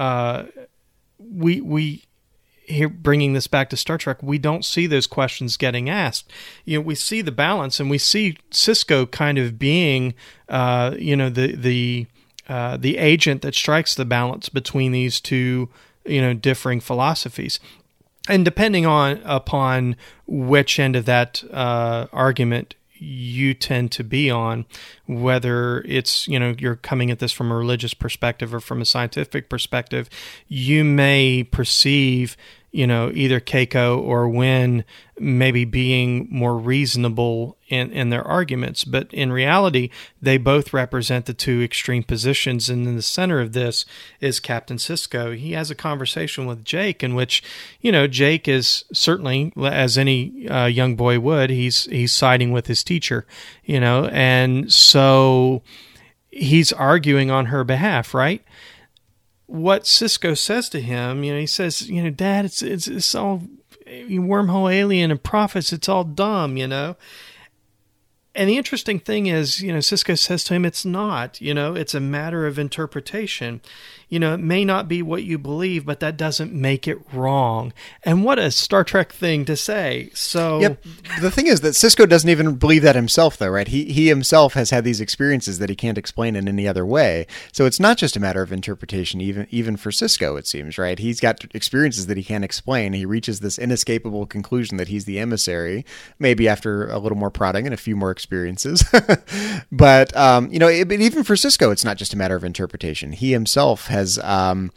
[SPEAKER 1] we here, bringing this back to Star Trek, we don't see those questions getting asked. We see the balance, and we see Sisko kind of being, the agent that strikes the balance between these two, differing philosophies. And depending upon which end of that argument you tend to be on, whether it's, you're coming at this from a religious perspective or from a scientific perspective, you may perceive, either Keiko or Wynn maybe being more reasonable in their arguments. But in reality, they both represent the two extreme positions. And in the center of this is Captain Sisko. He has a conversation with Jake in which, Jake is certainly, as any young boy would, he's siding with his teacher, and so he's arguing on her behalf, right? What Sisko says to him, he says, Dad, it's all wormhole alien and prophets. It's all dumb, And the interesting thing is, Sisko says to him, it's not, it's a matter of interpretation. It may not be what you believe, but that doesn't make it wrong. And what a Star Trek thing to say. So,
[SPEAKER 5] yep. The thing is that Sisko doesn't even believe that himself, though, right? He himself has had these experiences that he can't explain in any other way. So it's not just a matter of interpretation, even for Sisko, it seems, right? He's got experiences that he can't explain. He reaches this inescapable conclusion that he's the emissary, maybe after a little more prodding and a few more experiences. But, even for Sisko, it's not just a matter of interpretation. He himself has, thought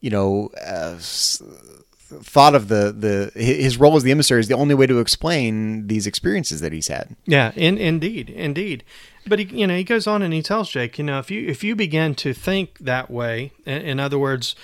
[SPEAKER 5] of his role as the emissary is the only way to explain these experiences that he's had.
[SPEAKER 1] Yeah, indeed. But he goes on and he tells Jake, if you begin to think that way, in other words,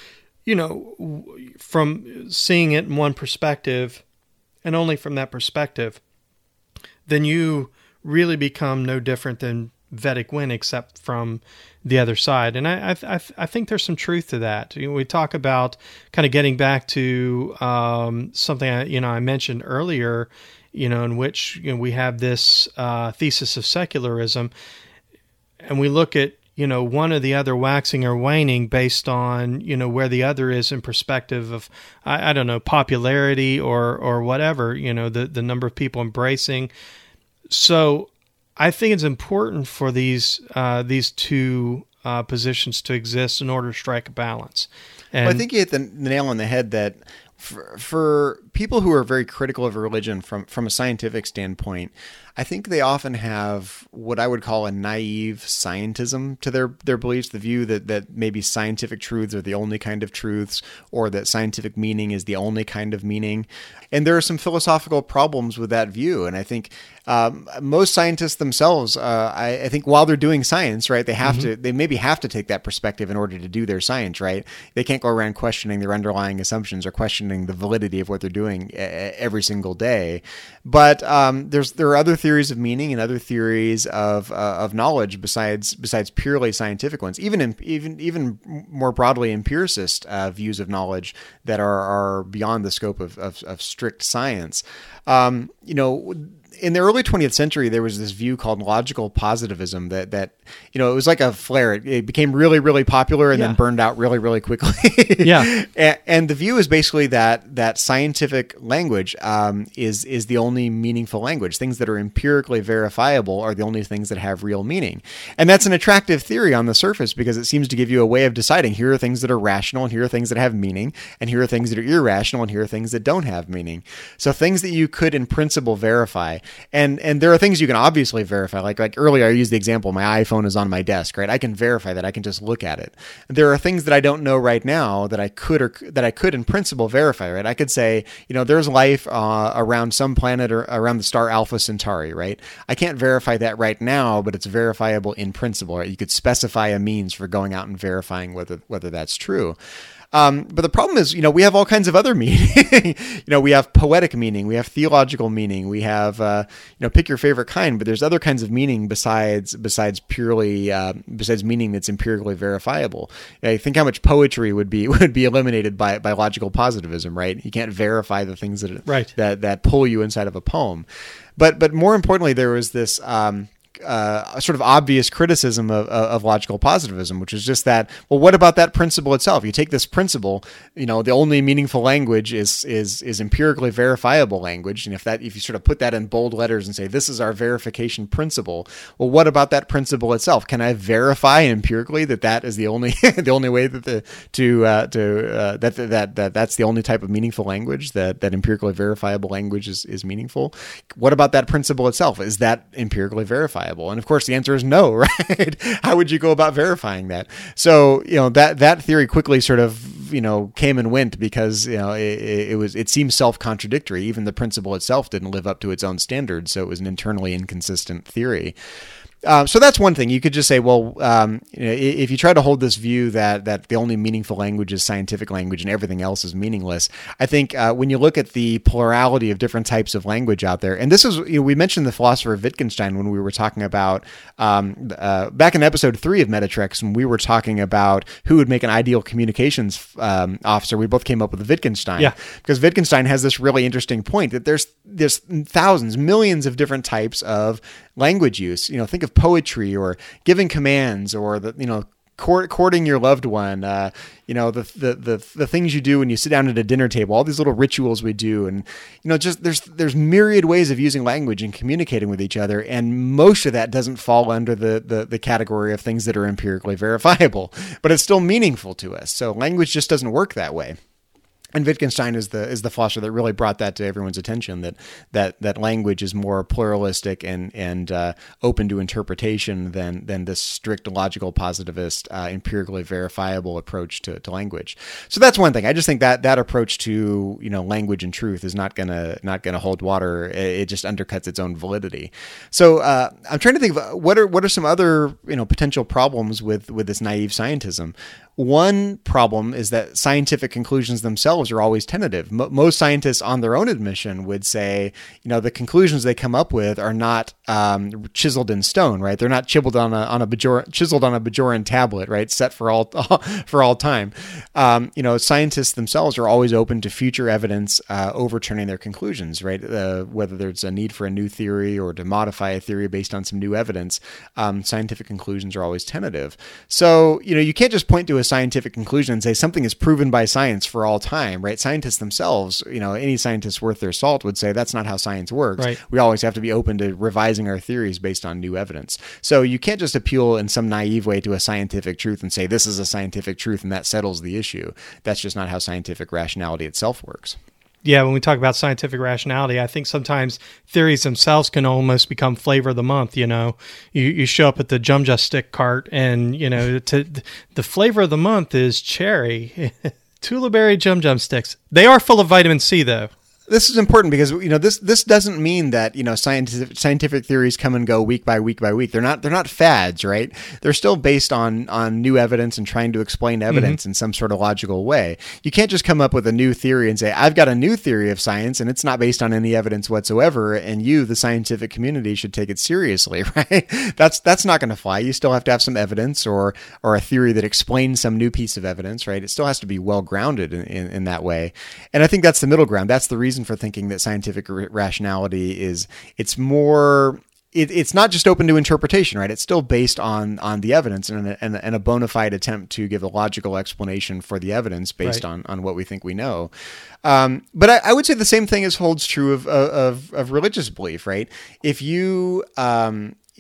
[SPEAKER 1] from seeing it in one perspective and only from that perspective, then you really become no different than Vedic Wynn, except from the other side. And I think there's some truth to that. We talk about kind of getting back to something I mentioned earlier, in which we have this thesis of secularism, and we look at one or the other waxing or waning based on where the other is in perspective of I don't know, popularity or whatever, the number of people embracing. So I think it's important for these two positions to exist in order to strike a balance. And
[SPEAKER 5] I think you hit the nail on the head that for people who are very critical of religion from a scientific standpoint, I think they often have what I would call a naive scientism to their beliefs, the view that maybe scientific truths are the only kind of truths, or that scientific meaning is the only kind of meaning. And there are some philosophical problems with that view. And I think most scientists themselves, I think while they're doing science, right, they maybe have to take that perspective in order to do their science, right? They can't go around questioning their underlying assumptions or questioning the validity of what they're doing every single day. But there are other theories of meaning and other theories of knowledge besides purely scientific ones, even more broadly empiricist views of knowledge that are beyond the scope of strict science. In the early 20th century, there was this view called logical positivism that it was like a flare. It became really, really popular and then burned out really, really quickly.
[SPEAKER 1] Yeah.
[SPEAKER 5] And the view is basically that scientific language is the only meaningful language. Things that are empirically verifiable are the only things that have real meaning. And that's an attractive theory on the surface because it seems to give you a way of deciding here are things that are rational and here are things that have meaning, and here are things that are irrational and here are things that don't have meaning. So things that you could in principle verify And there are things you can obviously verify. Like earlier, I used the example, my iPhone is on my desk, right? I can verify that. I can just look at it. There are things that I don't know right now that I could in principle verify, right? I could say, there's life around some planet or around the star Alpha Centauri, right? I can't verify that right now, but it's verifiable in principle, right? You could specify a means for going out and verifying whether that's true. But the problem is, we have all kinds of other meaning. We have poetic meaning, we have theological meaning, we have, pick your favorite kind. But there's other kinds of meaning besides meaning that's empirically verifiable. Think how much poetry would be eliminated by logical positivism, right? You can't verify the things that pull you inside of a poem. But more importantly, there was this sort of obvious criticism of logical positivism, which is just that, well, what about that principle itself? You take this principle, the only meaningful language is empirically verifiable language. And if you sort of put that in bold letters and say, this is our verification principle, well, what about that principle itself? Can I verify empirically that is the only, the only way that's the only type of meaningful language, that empirically verifiable language is meaningful? What about that principle itself? Is that empirically verifiable? And of course, the answer is no, right? How would you go about verifying that? So, that theory quickly sort of, came and went because, it seems self-contradictory. Even the principle itself didn't live up to its own standards. So it was an internally inconsistent theory. So that's one thing. You could just say, well, if you try to hold this view that the only meaningful language is scientific language and everything else is meaningless, I think when you look at the plurality of different types of language out there, and this is, we mentioned the philosopher Wittgenstein when we were talking about, back in episode 3 of Metatrex, when we were talking about who would make an ideal communications officer, we both came up with Wittgenstein. Yeah. Because Wittgenstein has this really interesting point that there's thousands, millions of different types of language use. Think of poetry or giving commands or courting your loved one, the things you do when you sit down at a dinner table, all these little rituals we do. And, just there's myriad ways of using language and communicating with each other. And most of that doesn't fall under the category of things that are empirically verifiable, but it's still meaningful to us. So language just doesn't work that way. And Wittgenstein is the philosopher that really brought that to everyone's attention, that language is more pluralistic and open to interpretation than this strict logical positivist empirically verifiable approach to language. So that's one thing. I just think that approach to language and truth is not gonna hold water. It just undercuts its own validity. So I'm trying to think of what are some other potential problems with this naive scientism. One problem is that scientific conclusions themselves are always tentative. Most scientists on their own admission would say, the conclusions they come up with are not chiseled in stone, right? They're not chiseled on a Bajoran tablet, right? Set for all time. Scientists themselves are always open to future evidence overturning their conclusions, right? Whether there's a need for a new theory or to modify a theory based on some new evidence, scientific conclusions are always tentative. So, you can't just point to a scientific conclusion and say something is proven by science for all time, right? Scientists themselves, any scientist worth their salt would say that's not how science works. Right. We always have to be open to revising our theories based on new evidence. So you can't just appeal in some naive way to a scientific truth and say this is a scientific truth and that settles the issue. That's just not how scientific rationality itself works.
[SPEAKER 1] Yeah, when we talk about scientific rationality, I think sometimes theories themselves can almost become flavor of the month. You show up at the Jum Stick cart and, the flavor of the month is cherry. Tula berry Jum Sticks. They are full of vitamin C, though.
[SPEAKER 5] This is important because this doesn't mean that scientific theories come and go week by week by week. They're not fads, right? They're still based on new evidence and trying to explain evidence in some sort of logical way. You can't just come up with a new theory and say I've got a new theory of science and it's not based on any evidence whatsoever, and you, the scientific community, should take it seriously, right? That's not going to fly. You still have to have some evidence or a theory that explains some new piece of evidence, right? It still has to be well grounded in that way, and I think that's the middle ground. That's the reason for thinking that scientific rationality it's not just open to interpretation, right? It's still based on the evidence and a bona fide attempt to give a logical explanation for the evidence based on what we think we know. But I would say the same thing holds true of religious belief, right? If you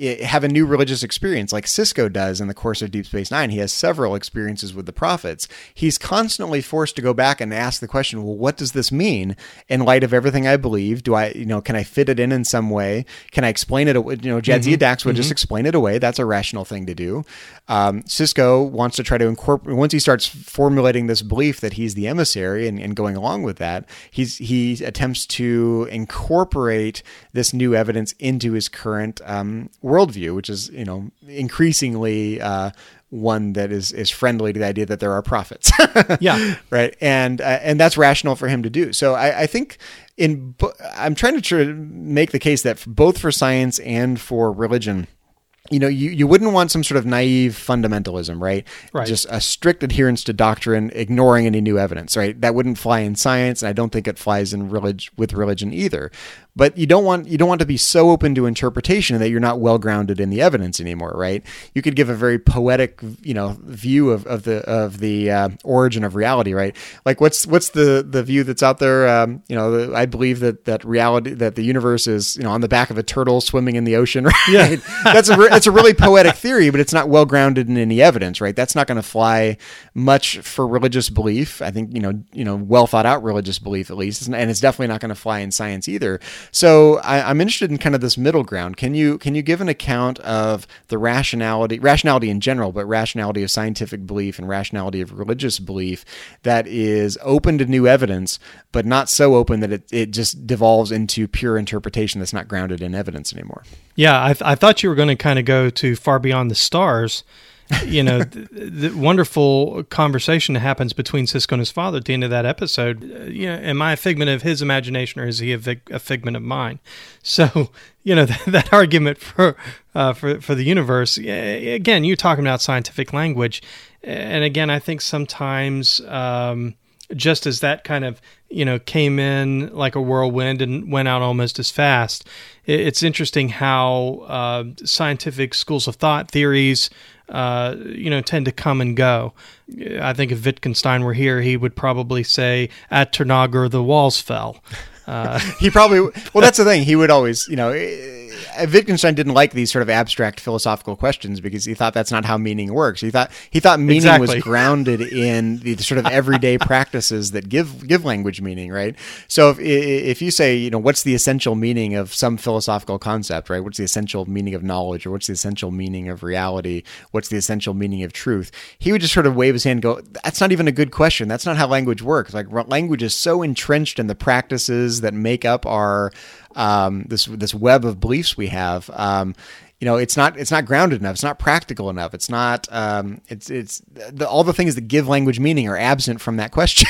[SPEAKER 5] have a new religious experience like Sisko does in the course of Deep Space Nine. He has several experiences with the prophets. He's constantly forced to go back and ask the question, well, what does this mean in light of everything I believe? Do I, can I fit it in some way? Can I explain it? Jadzia Dax would just explain it away. That's a rational thing to do. Sisko wants to try to incorporate, once he starts formulating this belief that he's the emissary and going along with that, he attempts to incorporate this new evidence into his current worldview, which is, increasingly one that is friendly to the idea that there are prophets.
[SPEAKER 1] Yeah.
[SPEAKER 5] Right. And that's rational for him to do. So I think I'm trying to make the case that both for science and for religion, you wouldn't want some sort of naive fundamentalism, right? Just a strict adherence to doctrine, ignoring any new evidence, right? That wouldn't fly in science, and I don't think it flies in with religion either. But you don't want to be so open to interpretation that you're not well grounded in the evidence anymore, right? You could give a very poetic, view of the origin of reality, right? Like what's the view that's out there? I believe that reality, that the universe is on the back of a turtle swimming in the ocean, right?
[SPEAKER 1] Yeah.
[SPEAKER 5] It's a really poetic theory, but it's not well grounded in any evidence, right? That's not going to fly much for religious belief. I think well thought out religious belief at least, and it's definitely not going to fly in science either. So I'm interested in kind of this middle ground. Can you give an account of the rationality in general, but rationality of scientific belief and rationality of religious belief that is open to new evidence, but not so open that it just devolves into pure interpretation that's not grounded in evidence anymore?
[SPEAKER 1] Yeah, I thought you were going to kind of go to Far Beyond the Stars. The wonderful conversation that happens between Sisko and his father at the end of that episode. Am I a figment of his imagination, or is he a figment of mine? So, that argument for the universe. Again, you're talking about scientific language, and again, I think sometimes just as that kind of came in like a whirlwind and went out almost as fast. It's interesting how scientific schools of thought, theories, tend to come and go. I think if Wittgenstein were here, he would probably say, "At Ternagor, the walls fell."
[SPEAKER 5] He probably, well, that's the thing. He would always, Wittgenstein didn't like these sort of abstract philosophical questions because he thought that's not how meaning works. He thought meaning was grounded in the sort of everyday practices that give language meaning, right? So if you say, what's the essential meaning of some philosophical concept, right? What's the essential meaning of knowledge, or what's the essential meaning of reality? What's the essential meaning of truth? He would just sort of wave his hand and go, that's not even a good question. That's not how language works. Like, language is so entrenched in the practices that make up our this web of beliefs we have. It's not grounded enough. It's not practical enough. It's not. All the things that give language meaning are absent from that question.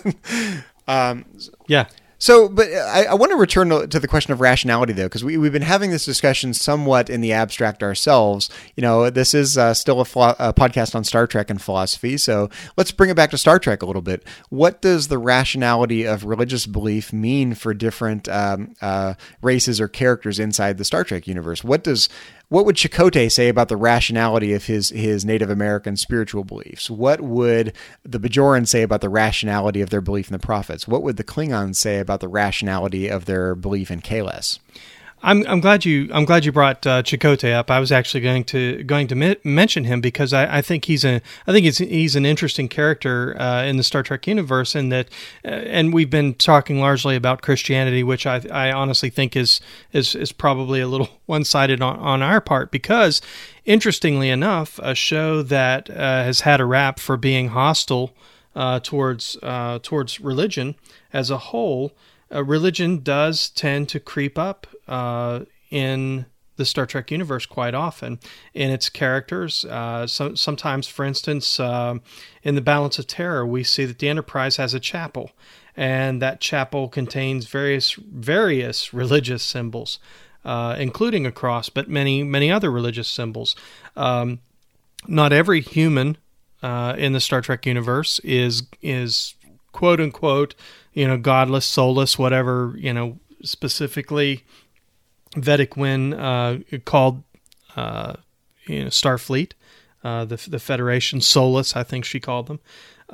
[SPEAKER 1] Yeah.
[SPEAKER 5] So, but I want to return to the question of rationality, though, because we've been having this discussion somewhat in the abstract ourselves. This is still a podcast on Star Trek and philosophy, so let's bring it back to Star Trek a little bit. What does the rationality of religious belief mean for different races or characters inside the Star Trek universe? What would Chakotay say about the rationality of his Native American spiritual beliefs? What would the Bajoran say about the rationality of their belief in the prophets? What would the Klingons say about the rationality of their belief in Kahless?
[SPEAKER 1] I'm glad you brought Chakotay up. I was actually going to mention him because I think he's an interesting character in the Star Trek universe, and that and we've been talking largely about Christianity, which I honestly think is probably a little one-sided on our part, because interestingly enough, a show that has had a rap for being hostile towards religion as a whole. Religion does tend to creep up in the Star Trek universe quite often in its characters. Sometimes, for instance, in the Balance of Terror, we see that the Enterprise has a chapel, and that chapel contains various religious symbols, including a cross, but many other religious symbols. Not every human in the Star Trek universe is quote unquote, godless, soulless, whatever, specifically Vedic Wynn called, Starfleet, the Federation, soulless, I think she called them.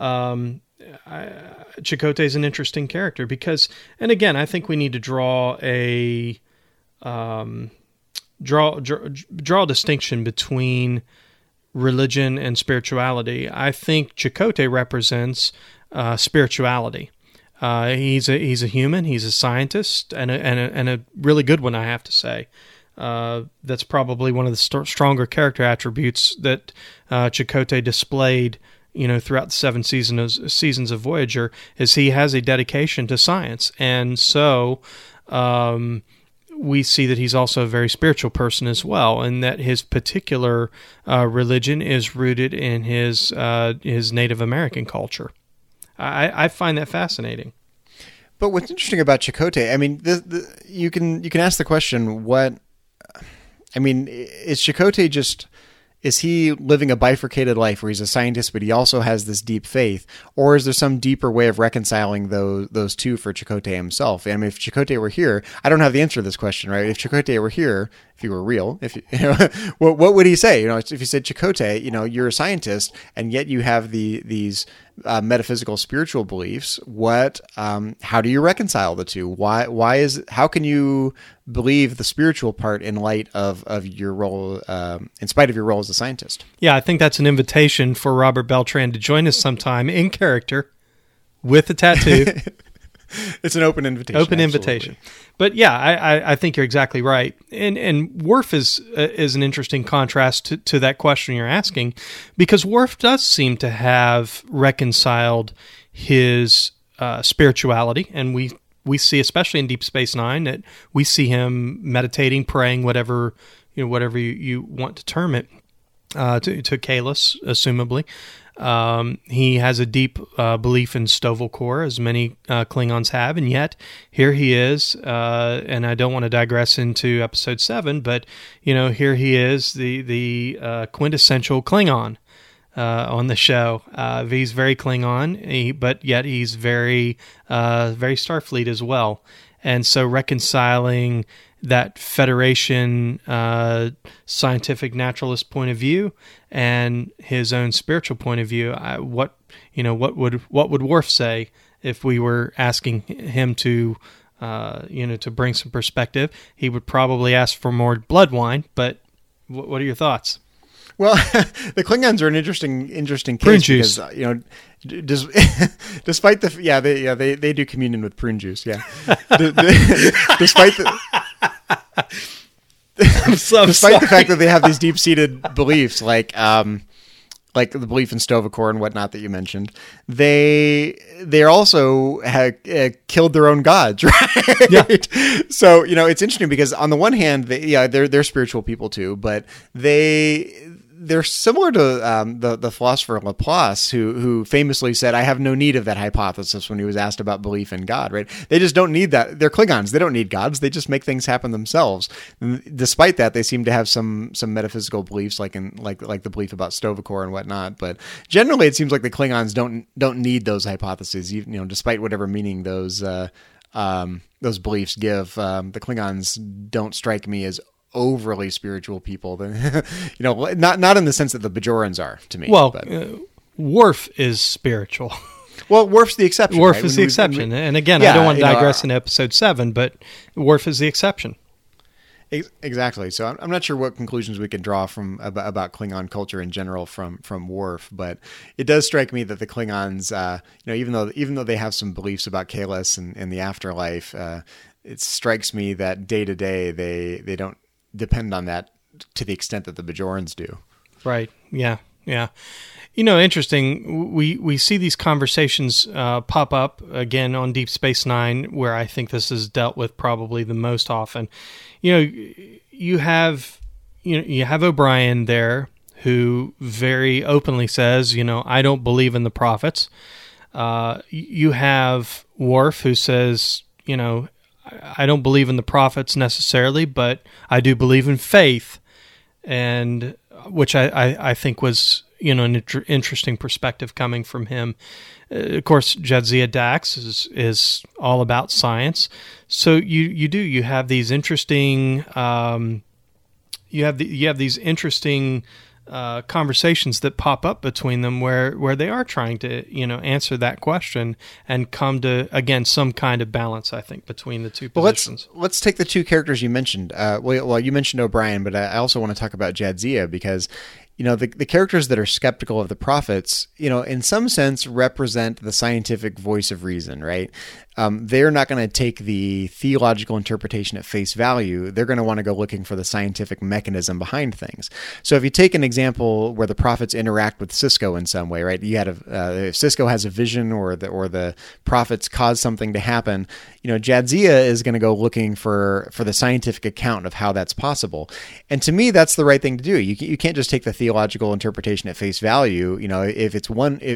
[SPEAKER 1] Chakotay is an interesting character because, and again, I think we need to draw a draw a distinction between religion and spirituality. I think Chakotay represents spirituality. He's a human. He's a scientist, and a really good one, I have to say. That's probably one of the stronger character attributes that Chakotay displayed, throughout the 7 seasons of Voyager, is he has a dedication to science, and so we see that he's also a very spiritual person as well, and that his particular religion is rooted in his Native American culture. I find that fascinating.
[SPEAKER 5] But what's interesting about Chakotay, I mean, you can ask the question, is Chakotay is he living a bifurcated life where he's a scientist, but he also has this deep faith? Or is there some deeper way of reconciling those two for Chakotay himself? I mean, if Chakotay were here, I don't have the answer to this question, right? If Chakotay were here, if he were real, what would he say? If he said, Chakotay, you're a scientist, and yet you have these metaphysical spiritual beliefs. How do you reconcile the two? How can you believe the spiritual part in light of your role, in spite of your role as a scientist?
[SPEAKER 1] Yeah, I think that's an invitation for Robert Beltran to join us sometime in character with a tattoo.
[SPEAKER 5] It's an open invitation.
[SPEAKER 1] Open invitation. But yeah, I think you're exactly right. And Worf is an interesting contrast to that question you're asking, because Worf does seem to have reconciled his spirituality, and we see, especially in Deep Space Nine, that we see him meditating, praying, whatever you want to term it, to Kahless, assumably. He has a deep belief in Sto-vo-kor, as many Klingons have, and yet here he is, and I don't want to digress into Episode 7, but here he is, the quintessential Klingon on the show. He's very Klingon, but yet he's very Starfleet as well, and so reconciling that Federation scientific naturalist point of view and his own spiritual point of view, what would Worf say if we were asking him to bring some perspective? He would probably ask for more blood wine, but what are your thoughts?
[SPEAKER 5] Well, the Klingons are an interesting case
[SPEAKER 1] prune juice.
[SPEAKER 5] Because despite they do communion with prune juice. Yeah, despite the fact that they have these deep-seated beliefs, like the belief in Sto-vo-kor and whatnot that you mentioned, they also have killed their own gods, right?
[SPEAKER 1] Yeah.
[SPEAKER 5] So it's interesting because on the one hand, they're spiritual people too, but they're similar to the philosopher Laplace, who famously said, "I have no need of that hypothesis," when he was asked about belief in God. Right? They just don't need that. They're Klingons. They don't need gods. They just make things happen themselves. And despite that, they seem to have some metaphysical beliefs, like the belief about Sto-vo-kor and whatnot. But generally, it seems like the Klingons don't need those hypotheses. Despite whatever meaning those beliefs give, the Klingons don't strike me as overly spiritual people. Not in the sense that the Bajorans are to me.
[SPEAKER 1] Well, Worf is spiritual.
[SPEAKER 5] Well, Worf's the exception.
[SPEAKER 1] Worf is the exception. And again, I don't want to digress into Episode 7, but Worf is the exception.
[SPEAKER 5] Exactly. So I'm not sure what conclusions we can draw from about Klingon culture in general from Worf, but it does strike me that the Klingons, even though they have some beliefs about Kahless and the afterlife, it strikes me that day to day they don't depend on that to the extent that the Bajorans do. Right.
[SPEAKER 1] Yeah. Yeah. Interesting. We see these conversations pop up again on Deep Space Nine, where I think this is dealt with probably the most often. You have O'Brien there, who very openly says, I don't believe in the prophets. You have Worf, who says, I don't believe in the prophets necessarily, but I do believe in faith, and which I think was an interesting perspective coming from him. Of course, Jadzia Dax is all about science, so you have these interesting these interesting conversations that pop up between them where they are trying to, answer that question and come to, again, some kind of balance, I think, between the two positions.
[SPEAKER 5] Let's take the two characters you mentioned. You mentioned O'Brien, but I also want to talk about Jadzia because, the characters that are skeptical of the prophets, in some sense represent the scientific voice of reason, right? They're not going to take the theological interpretation at face value. They're going to want to go looking for the scientific mechanism behind things. So if you take an example where the prophets interact with Sisko in some way, right? You had if Sisko has a vision or the prophets cause something to happen, Jadzia is going to go looking for the scientific account of how that's possible. And to me, that's the right thing to do. You can't just take the theological interpretation at face value. If it's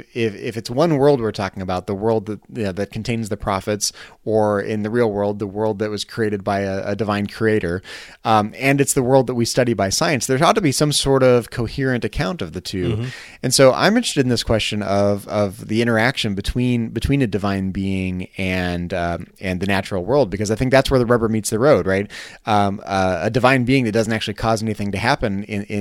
[SPEAKER 5] one world we're talking about, the world that contains the prophets, or in the real world, the world that was created by a divine creator, and it's the world that we study by science, there ought to be some sort of coherent account of the two. Mm-hmm. And so I'm interested in this question of the interaction between a divine being and the natural world, because I think that's where the rubber meets the road, right? A divine being that doesn't actually cause anything to happen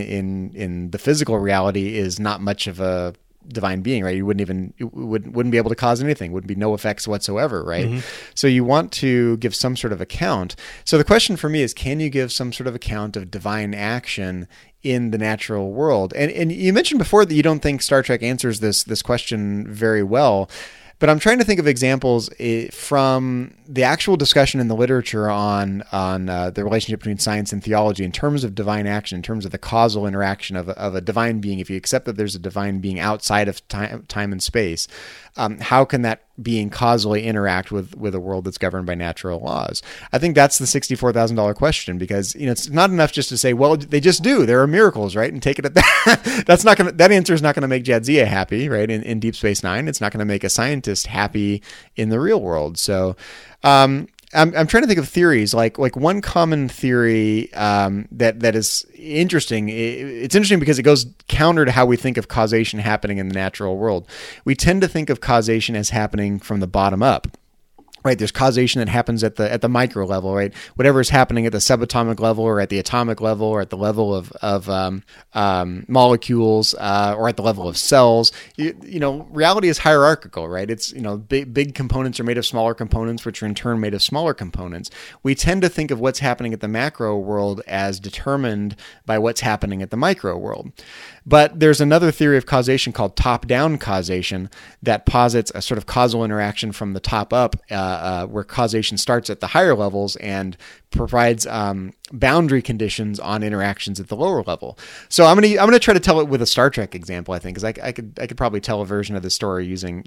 [SPEAKER 5] in the physical reality is not much of a divine being, right? You wouldn't be able to cause anything, would be no effects whatsoever, right? Mm-hmm. So you want to give some sort of account. So the question for me is, can you give some sort of account of divine action in the natural world? And you mentioned before that you don't think Star Trek answers this question very well. But I'm trying to think of examples from the actual discussion in the literature on the relationship between science and theology in terms of divine action, in terms of the causal interaction of a divine being. If you accept that there's a divine being outside of time and space, how can that being causally interact with a world that's governed by natural laws? I think that's the $64,000 question, because it's not enough just to say, well, they just do. There are miracles, right? And take it at that. That answer is not going to make Jadzia happy, right? In Deep Space Nine, it's not going to make a scientist happy in the real world. So, I'm trying to think of theories, like one common theory that is interesting. It's interesting because it goes counter to how we think of causation happening in the natural world. We tend to think of causation as happening from the bottom up. Right, there's causation that happens at the micro level, right? Whatever is happening at the subatomic level, or at the atomic level, or at the level of molecules, or at the level of cells. Reality is hierarchical, right? It's big components are made of smaller components, which are in turn made of smaller components. We tend to think of what's happening at the macro world as determined by what's happening at the micro world. But there's another theory of causation called top-down causation that posits a sort of causal interaction from the top up, where causation starts at the higher levels and provides boundary conditions on interactions at the lower level. So I'm gonna try to tell it with a Star Trek example, I think, because I could probably tell a version of the story using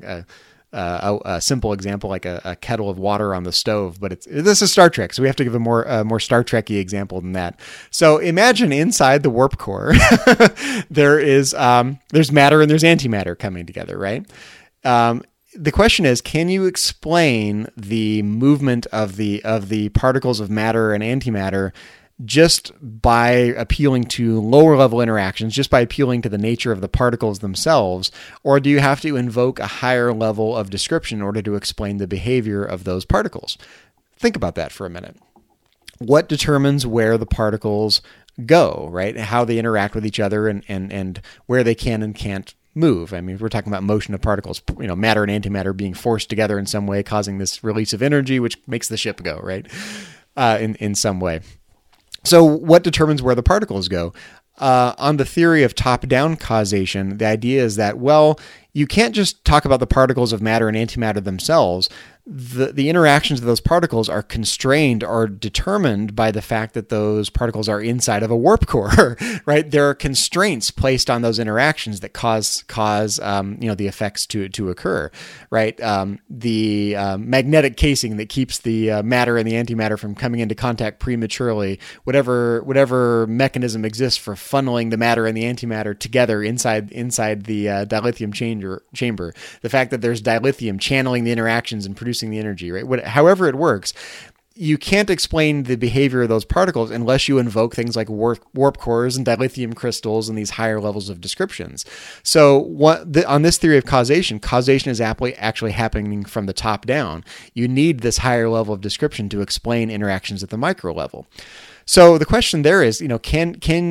[SPEAKER 5] a simple example like a kettle of water on the stove, but this is Star Trek, so we have to give a more Star Trek-y example than that. So imagine inside the warp core, there's matter and there's antimatter coming together, right? The question is, can you explain the movement of the particles of matter and antimatter just by appealing to lower level interactions, just by appealing to the nature of the particles themselves? Or do you have to invoke a higher level of description in order to explain the behavior of those particles? Think about that for a minute. What determines where the particles go, right? How they interact with each other and where they can and can't move. I mean, we're talking about motion of particles, matter and antimatter being forced together in some way, causing this release of energy, which makes the ship go, right? In some way. So what determines where the particles go? On the theory of top-down causation, the idea is that, well, you can't just talk about the particles of matter and antimatter themselves. The interactions of those particles are constrained or determined by the fact that those particles are inside of a warp core, right? There are constraints placed on those interactions that cause the effects to occur, right? The magnetic casing that keeps the matter and the antimatter from coming into contact prematurely, whatever mechanism exists for funneling the matter and the antimatter together inside the dilithium chamber, the fact that there's dilithium channeling the interactions and producing the energy, right? However it works, you can't explain the behavior of those particles unless you invoke things like warp cores and dilithium crystals and these higher levels of descriptions. So on this theory of causation is actually happening from the top down. You need this higher level of description to explain interactions at the micro level. So the question there is, can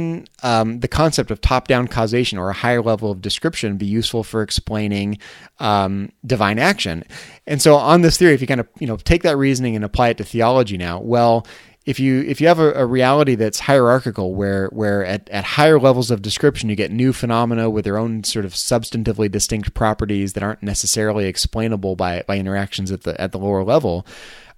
[SPEAKER 5] the concept of top-down causation or a higher level of description be useful for explaining divine action? And so on this theory, if you kind of take that reasoning and apply it to theology now, well, if you have a reality that's hierarchical, where at higher levels of description you get new phenomena with their own sort of substantively distinct properties that aren't necessarily explainable by interactions at the lower level.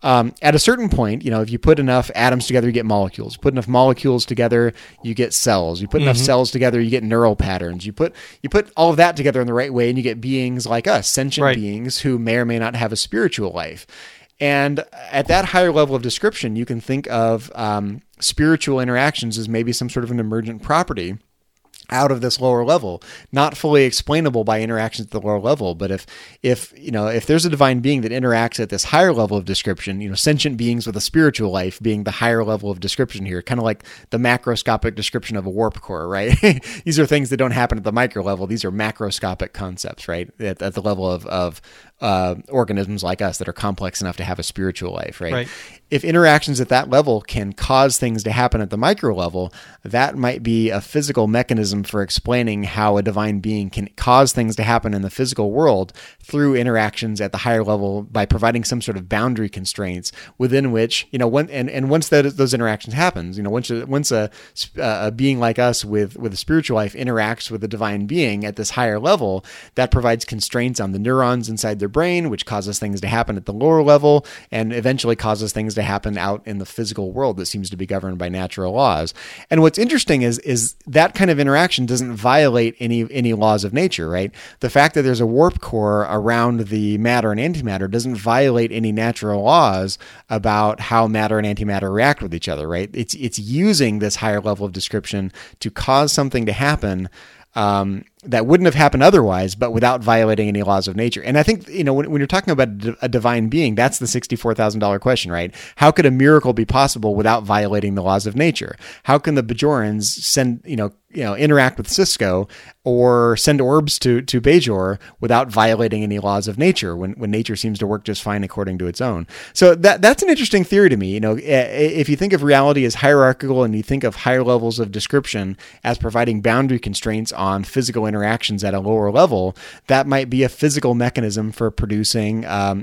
[SPEAKER 5] At a certain point, if you put enough atoms together, you get molecules. You put enough molecules together, you get cells. You put enough cells together, you get neural patterns. You put all of that together in the right way, and you get beings like us, sentient beings who may or may not have a spiritual life. And at that higher level of description, you can think of spiritual interactions as maybe some sort of an emergent property out of this lower level, not fully explainable by interactions at the lower level. But if there's a divine being that interacts at this higher level of description, sentient beings with a spiritual life being the higher level of description here, kind of like the macroscopic description of a warp core, right? These are things that don't happen at the micro level. These are macroscopic concepts, right? At the level of organisms like us that are complex enough to have a spiritual life, right? If interactions at that level can cause things to happen at the micro level, that might be a physical mechanism for explaining how a divine being can cause things to happen in the physical world through interactions at the higher level by providing some sort of boundary constraints within which, once those interactions happens, once a being like us with a spiritual life interacts with a divine being at this higher level, that provides constraints on the neurons inside their brain, which causes things to happen at the lower level and eventually causes things to happen out in the physical world that seems to be governed by natural laws. And what's interesting is that kind of interaction doesn't violate any laws of nature, right? The fact that there's a warp core around the matter and antimatter doesn't violate any natural laws about how matter and antimatter react with each other, right? It's using this higher level of description to cause something to happen that wouldn't have happened otherwise, but without violating any laws of nature. And I think, when you're talking about a divine being, that's the $64,000 question, right? How could a miracle be possible without violating the laws of nature? How can the Bajorans send, interact with Sisko or send orbs to Bajor without violating any laws of nature when nature seems to work just fine according to its own? So that's an interesting theory to me. If you think of reality as hierarchical and you think of higher levels of description as providing boundary constraints on physical interactions at a lower level, that might be a physical mechanism for producing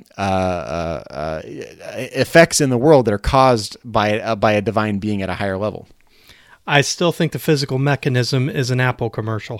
[SPEAKER 5] effects in the world that are caused by a divine being at a higher level.
[SPEAKER 1] I still think the physical mechanism is an Apple commercial.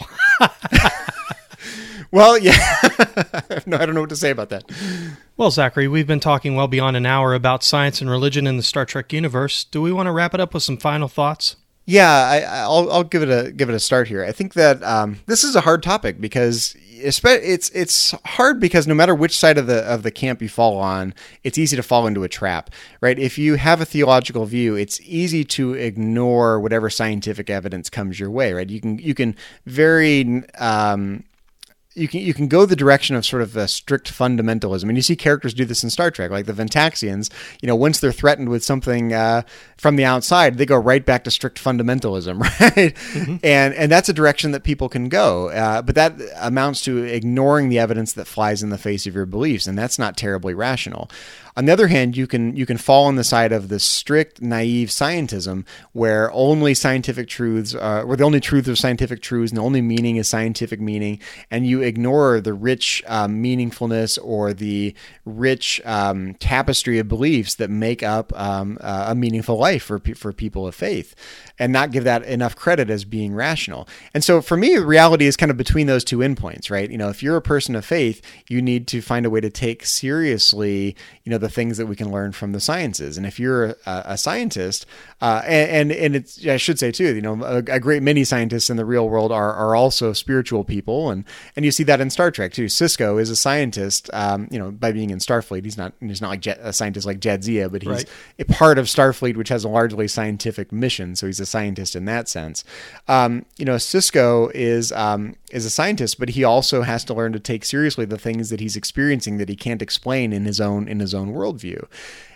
[SPEAKER 5] Well, yeah. No, I don't know what to say about that.
[SPEAKER 1] Well, Zachary, we've been talking well beyond an hour about science and religion in the Star Trek universe. Do we want to wrap it up with some final thoughts?
[SPEAKER 5] Yeah, I'll give it a start here. I think that this is a hard topic because it's hard because no matter which side of the camp you fall on, it's easy to fall into a trap, right? If you have a theological view, it's easy to ignore whatever scientific evidence comes your way, right? You can very you can go the direction of sort of a strict fundamentalism. And you see characters do this in Star Trek, like the Ventaxians. Once they're threatened with something from the outside, they go right back to strict fundamentalism, right? Mm-hmm. And that's a direction that people can go. But that amounts to ignoring the evidence that flies in the face of your beliefs, and that's not terribly rational. On the other hand, you can fall on the side of the strict, naive scientism, where only scientific truths, where the only truth are scientific truths, and the only meaning is scientific meaning, and you ignore the rich meaningfulness or the rich tapestry of beliefs that make up a meaningful life for people of faith, and not give that enough credit as being rational. And so, for me, reality is kind of between those two endpoints, right? If you're a person of faith, you need to find a way to take seriously, the things that we can learn from the sciences. And if you're a scientist, and it's, I should say too, a great many scientists in the real world are also spiritual people. And you see that in Star Trek too. Sisko is a scientist, by being in Starfleet. He's not like a scientist like Jadzia, but he's a part of Starfleet, which has a largely scientific mission. So he's a scientist in that sense. Sisko is a scientist, but he also has to learn to take seriously the things that he's experiencing that he can't explain in his own worldview.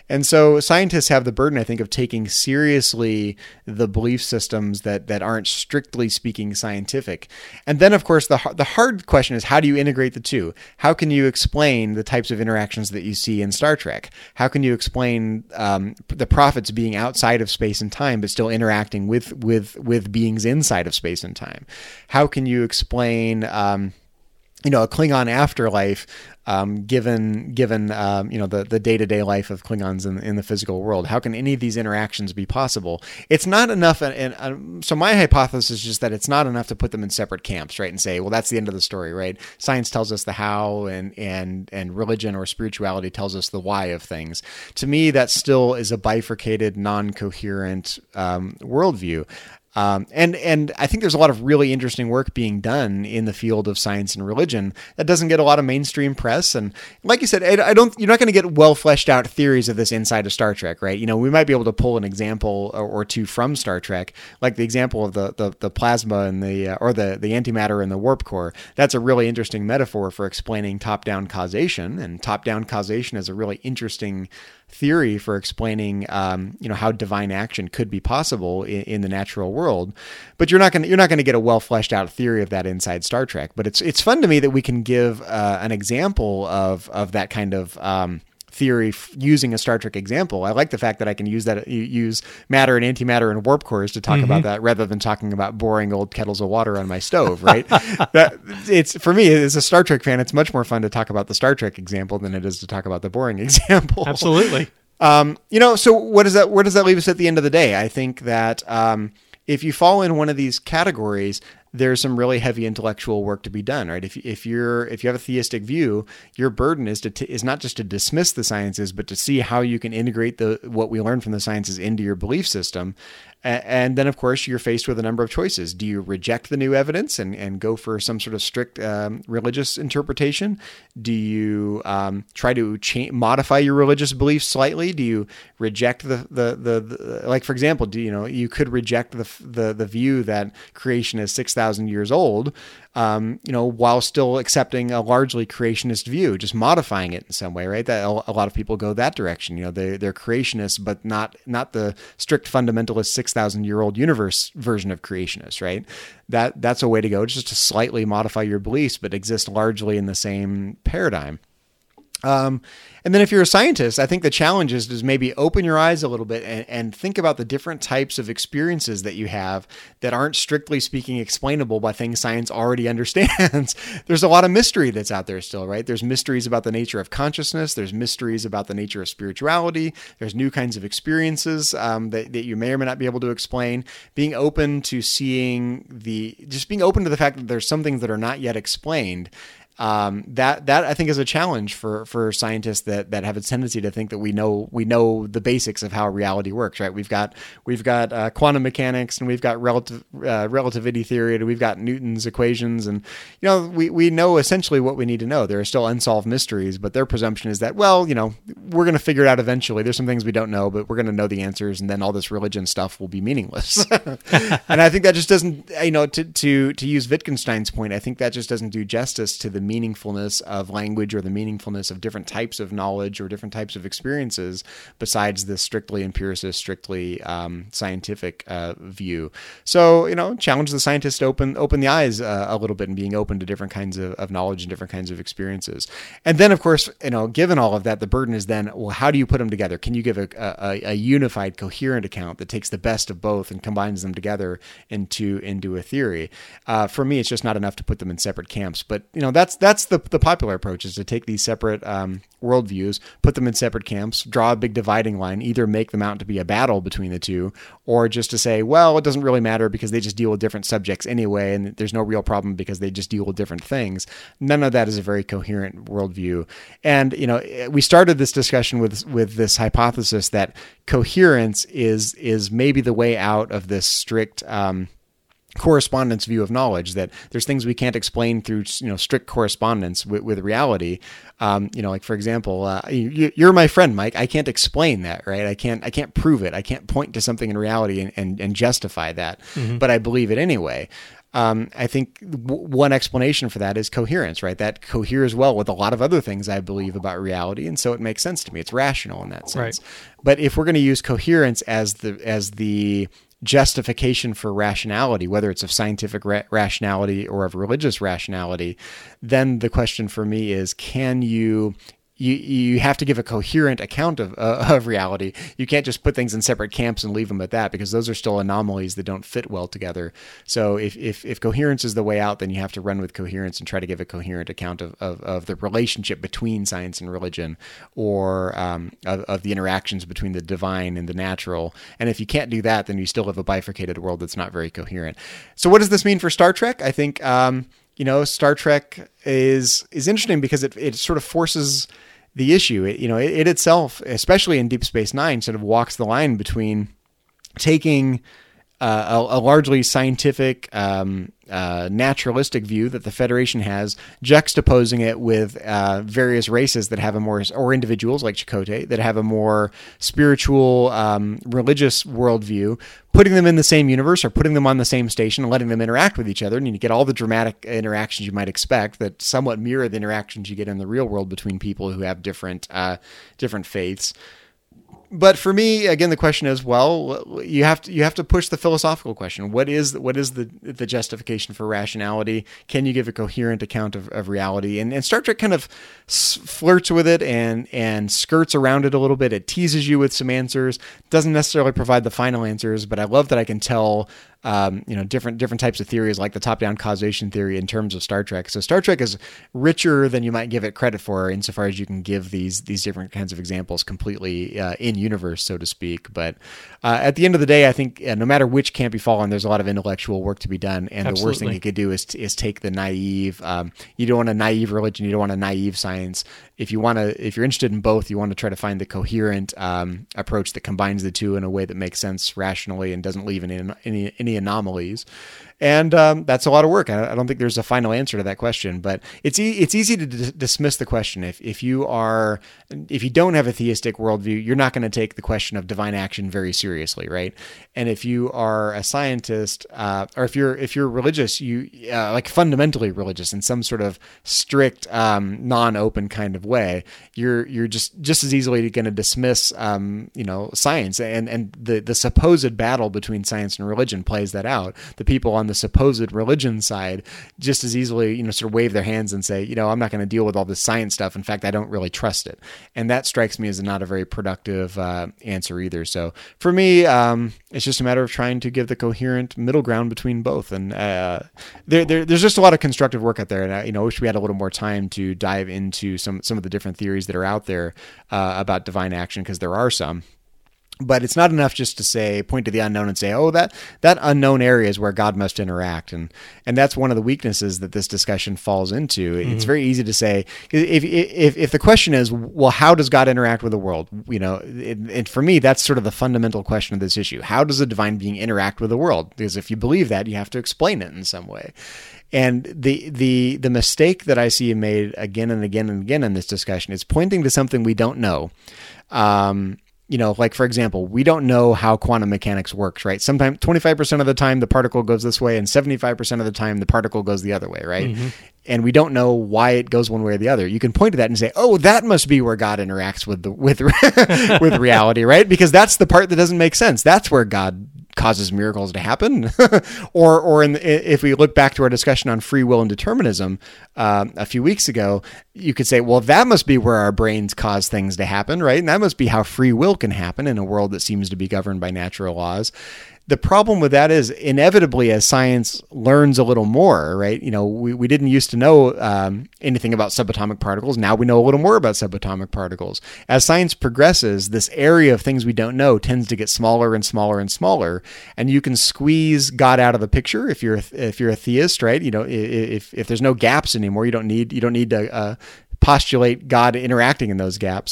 [SPEAKER 5] And so scientists have the burden, I think, of taking seriously the belief systems that aren't strictly speaking scientific. And then, of course, the hard question is, how do you integrate the two? How can you explain the types of interactions that you see in Star Trek? How can you explain the prophets being outside of space and time, but still interacting with beings inside of space and time? How can you explain a Klingon afterlife, given the day-to-day life of Klingons in the physical world? How can any of these interactions be possible? It's not enough, and so my hypothesis is just that it's not enough to put them in separate camps, right? And say, well, that's the end of the story, right? Science tells us the how, and religion or spirituality tells us the why of things. To me, that still is a bifurcated, non-coherent worldview. And I think there's a lot of really interesting work being done in the field of science and religion that doesn't get a lot of mainstream press. And like you said, you're not going to get well fleshed out theories of this inside of Star Trek, right? We might be able to pull an example or two from Star Trek, like the example of the plasma and the antimatter and the warp core. That's a really interesting metaphor for explaining top-down causation, and top-down causation is a really interesting theory for explaining, how divine action could be possible in the natural world. But you're not going to get a well fleshed out theory of that inside Star Trek. But it's fun to me that we can give an example of that kind of theory using a Star Trek example. I like the fact that I can use matter and antimatter and warp cores to talk about that, rather than talking about boring old kettles of water on my stove, right? For me, as a Star Trek fan, it's much more fun to talk about the Star Trek example than it is to talk about the boring example.
[SPEAKER 1] Absolutely.
[SPEAKER 5] So where does that leave us at the end of the day? I think that if you fall in one of these categories, there's some really heavy intellectual work to be done, right? If you have a theistic view, your burden is not just to dismiss the sciences, but to see how you can integrate what we learn from the sciences into your belief system. And then, of course, you're faced with a number of choices. Do you reject the new evidence and go for some sort of strict religious interpretation? Do you try to modify your religious beliefs slightly? Do you reject the like, for example, you could reject the view that creation is 6,000 years old, while still accepting a largely creationist view, just modifying it in some way, right? That a lot of people go that direction. They're creationists, but not the strict fundamentalist 6,000-year-old universe version of creationists, right? That's a way to go, just to slightly modify your beliefs, but exist largely in the same paradigm. And then if you're a scientist, I think the challenge is maybe open your eyes a little bit and think about the different types of experiences that you have that aren't strictly speaking explainable by things science already understands. There's a lot of mystery that's out there still, right? There's mysteries about the nature of consciousness. There's mysteries about the nature of spirituality. There's new kinds of experiences that you may or may not be able to explain. Being open to being open to the fact that there's some things that are not yet explained. That I think is a challenge for scientists that have a tendency to think that we know the basics of how reality works, right? We've got quantum mechanics, and we've got relativity theory, and we've got Newton's equations, and we know essentially what we need to know. There are still unsolved mysteries, but their presumption is that, well, we're going to figure it out eventually. There's some things we don't know, but we're going to know the answers, and then all this religion stuff will be meaningless. And I think that just doesn't, to use Wittgenstein's point, I think that just doesn't do justice to the meaningfulness of language or the meaningfulness of different types of knowledge or different types of experiences besides the strictly empiricist, strictly scientific view. So, challenge the scientists to open the eyes a little bit and being open to different kinds of knowledge and different kinds of experiences. And then, of course, given all of that, the burden is then, well, how do you put them together? Can you give a unified, coherent account that takes the best of both and combines them together into a theory? For me, it's just not enough to put them in separate camps. But, that's the popular approach, is to take these separate worldviews, put them in separate camps, draw a big dividing line, either make them out to be a battle between the two, or just to say, well, it doesn't really matter because they just deal with different subjects anyway, and there's no real problem because they just deal with different things. None of that is a very coherent worldview. And, we started this discussion with this hypothesis that coherence is maybe the way out of this strict correspondence view of knowledge, that there's things we can't explain through strict correspondence with reality. Like, for example, you're my friend, Mike. I can't explain that, right? I can't prove it. I can't point to something in reality and justify that, but I believe it anyway. I think one explanation for that is coherence, right? That coheres well with a lot of other things I believe about reality, and so it makes sense to me. It's rational in that sense.
[SPEAKER 1] Right.
[SPEAKER 5] But if we're going to use coherence as the justification for rationality, whether it's of scientific rationality or of religious rationality, then the question for me is, can you have to give a coherent account of reality. You can't just put things in separate camps and leave them at that, because those are still anomalies that don't fit well together. So if coherence is the way out, then you have to run with coherence and try to give a coherent account of the relationship between science and religion, or of the interactions between the divine and the natural. And if you can't do that, then you still have a bifurcated world that's not very coherent. So what does this mean for Star Trek? I think Star Trek is interesting because it sort of forces the issue. It itself, especially in Deep Space Nine, sort of walks the line between taking a largely scientific, naturalistic view that the Federation has, juxtaposing it with various races that have or individuals like Chakotay that have a more spiritual, religious worldview, putting them in the same universe or putting them on the same station and letting them interact with each other. And you get all the dramatic interactions you might expect that somewhat mirror the interactions you get in the real world between people who have different faiths. But for me, again, the question is, well, you have to push the philosophical question. What is the justification for rationality? Can you give a coherent account of reality? And Star Trek kind of flirts with it and skirts around it a little bit. It teases you with some answers, doesn't necessarily provide the final answers, but I love that I can tell different types of theories, like the top-down causation theory, in terms of Star Trek. So Star Trek is richer than you might give it credit for, insofar as you can give these different kinds of examples completely in universe, so to speak. But at the end of the day, I think no matter which camp you fall on, there's a lot of intellectual work to be done. And
[SPEAKER 1] Absolutely.
[SPEAKER 5] The worst thing you could do is take the naive. You don't want a naive religion. You don't want a naive science. If you're interested in both, you want to try to find the coherent approach that combines the two in a way that makes sense rationally and doesn't leave any anomalies. And that's a lot of work. I don't think there's a final answer to that question, but it's easy to dismiss the question. If you don't have a theistic worldview, you're not going to take the question of divine action very seriously, right? And if you are a scientist, or if you're religious, you like fundamentally religious in some sort of strict, non-open kind of way, you're just as easily going to dismiss science, and the supposed battle between science and religion plays that out. The people on the supposed religion side just as easily, sort of wave their hands and say, I'm not going to deal with all this science stuff. In fact, I don't really trust it. And that strikes me as not a very productive answer either. So for me, it's just a matter of trying to give the coherent middle ground between both. And there's just a lot of constructive work out there. And I wish we had a little more time to dive into some of the different theories that are out there about divine action, because there are some. But it's not enough just to point to the unknown and say, oh, that unknown area is where God must interact. And that's one of the weaknesses that this discussion falls into. Mm-hmm. It's very easy to say, if the question is, well, how does God interact with the world? And for me, that's sort of the fundamental question of this issue. How does a divine being interact with the world? Because if you believe that, you have to explain it in some way. And the mistake that I see made again and again and again in this discussion is pointing to something we don't know. Like, for example, we don't know how quantum mechanics works, right? Sometimes 25% of the time the particle goes this way and 75% of the time the particle goes the other way, right? Mm-hmm. And we don't know why it goes one way or the other. You can point to that and say, oh, that must be where God interacts with with reality, right? Because that's the part that doesn't make sense. That's where God causes miracles to happen. or if we look back to our discussion on free will and determinism a few weeks ago, you could say, well, that must be where our brains cause things to happen, right? And that must be how free will can happen in a world that seems to be governed by natural laws. The problem with that is, inevitably, as science learns a little more, right? We didn't used to know anything about subatomic particles. Now we know a little more about subatomic particles. As science progresses, this area of things we don't know tends to get smaller and smaller and smaller. And you can squeeze God out of the picture if you're a theist, right? If there's no gaps anymore, you don't need to postulate God interacting in those gaps.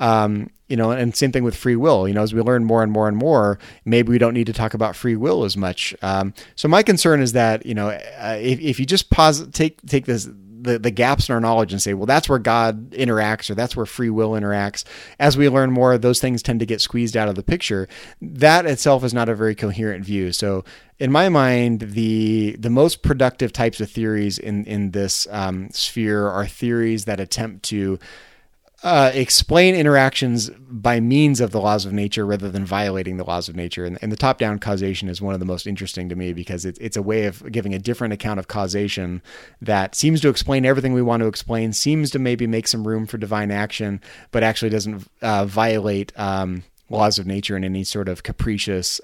[SPEAKER 5] And same thing with free will. As we learn more and more and more, maybe we don't need to talk about free will as much. So my concern is that, if you just take the gaps in our knowledge and say, well, that's where God interacts, or that's where free will interacts. As we learn more, those things tend to get squeezed out of the picture. That itself is not a very coherent view. So in my mind, the most productive types of theories in this sphere are theories that attempt to explain interactions by means of the laws of nature rather than violating the laws of nature. And the top-down causation is one of the most interesting to me, because it's a way of giving a different account of causation that seems to explain everything we want to explain, seems to maybe make some room for divine action, but actually doesn't violate laws of nature in any sort of capricious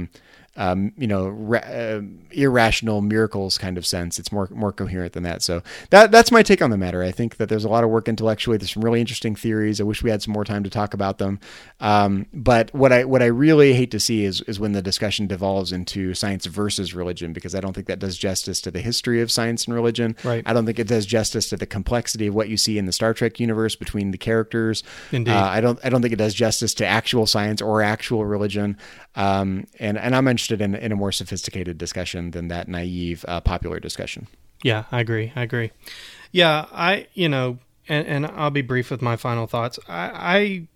[SPEAKER 5] irrational miracles kind of sense. It's more coherent than that. So that's my take on the matter. I think that there's a lot of work intellectually. There's some really interesting theories. I wish we had some more time to talk about them. But what I really hate to see is when the discussion devolves into science versus religion, because I don't think that does justice to the history of science and religion.
[SPEAKER 1] Right.
[SPEAKER 5] I don't think it does justice to the complexity of what you see in the Star Trek universe between the characters.
[SPEAKER 1] Indeed.
[SPEAKER 5] I don't think it does justice to actual science or actual religion. And I'm interested in a more sophisticated discussion than that naive popular discussion.
[SPEAKER 1] Yeah, I agree. Yeah, and I'll be brief with my final thoughts. I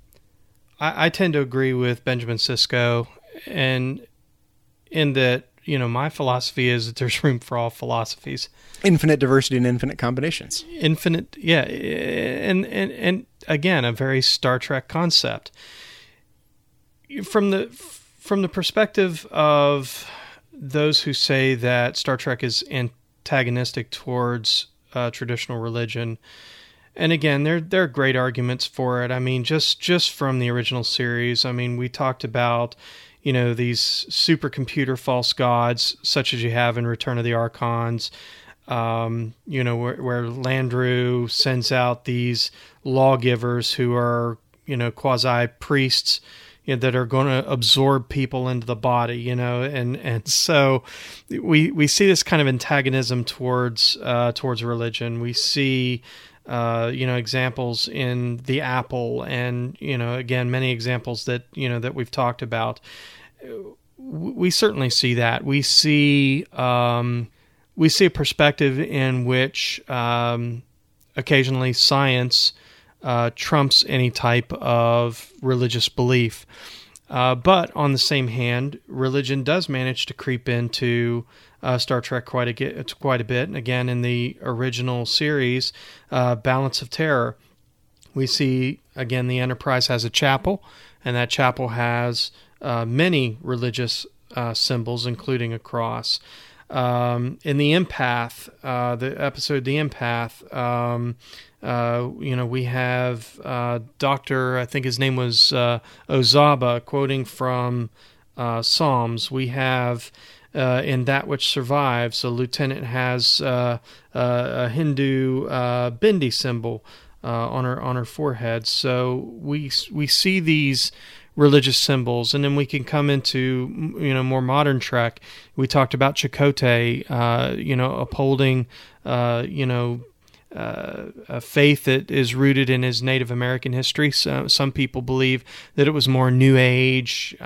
[SPEAKER 1] tend to agree with Benjamin Sisko, and in that, my philosophy is that there's room for all philosophies.
[SPEAKER 5] Infinite diversity and infinite combinations.
[SPEAKER 1] Infinite, yeah, and again, a very Star Trek concept. From the perspective of those who say that Star Trek is antagonistic towards traditional religion, and again, there are great arguments for it. I mean, just from the original series, I mean, we talked about, these supercomputer false gods, such as you have in Return of the Archons, where Landru sends out these lawgivers who are, quasi-priests, that are going to absorb people into the body, and so we see this kind of antagonism towards religion. We see, examples in the Apple, and again, many examples that that we've talked about. We certainly see that. We see a perspective in which occasionally science trumps any type of religious belief. But on the same hand, religion does manage to creep into Star Trek quite a bit. And again, in the original series, Balance of Terror, we see, again, the Enterprise has a chapel, and that chapel has many religious symbols, including a cross. In The Empath, the episode The Empath, we have Dr. I think his name was Ozaba, quoting from Psalms. We have in That Which Survives, a lieutenant has a Hindu bindi symbol on her forehead. So we see these religious symbols, and then we can come into more modern Trek. We talked about Chakotay, upholding a faith that is rooted in his Native American history. So some people believe that it was more New Age,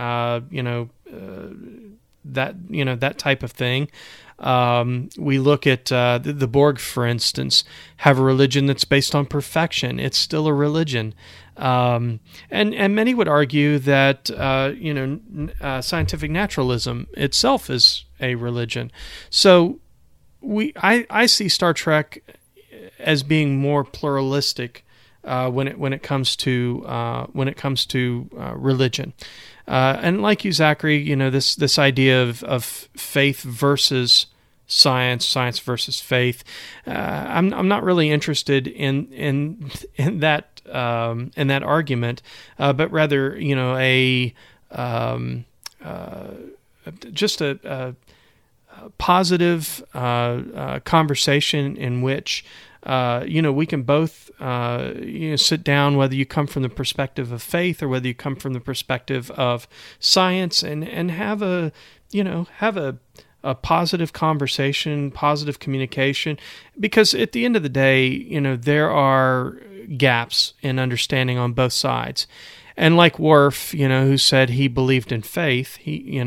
[SPEAKER 1] that type of thing. We look at the Borg, for instance, have a religion that's based on perfection. It's still a religion. And many would argue that scientific naturalism itself is a religion. So I see Star Trek as being more pluralistic when it comes to religion. And like you, Zachary, this idea of faith versus science versus faith. I'm not really interested in that argument, but rather just a positive conversation in which we can both sit down, whether you come from the perspective of faith or whether you come from the perspective of science, and have a positive conversation, positive communication, because at the end of the day, there are gaps in understanding on both sides. And like Worf, who said he believed in faith, he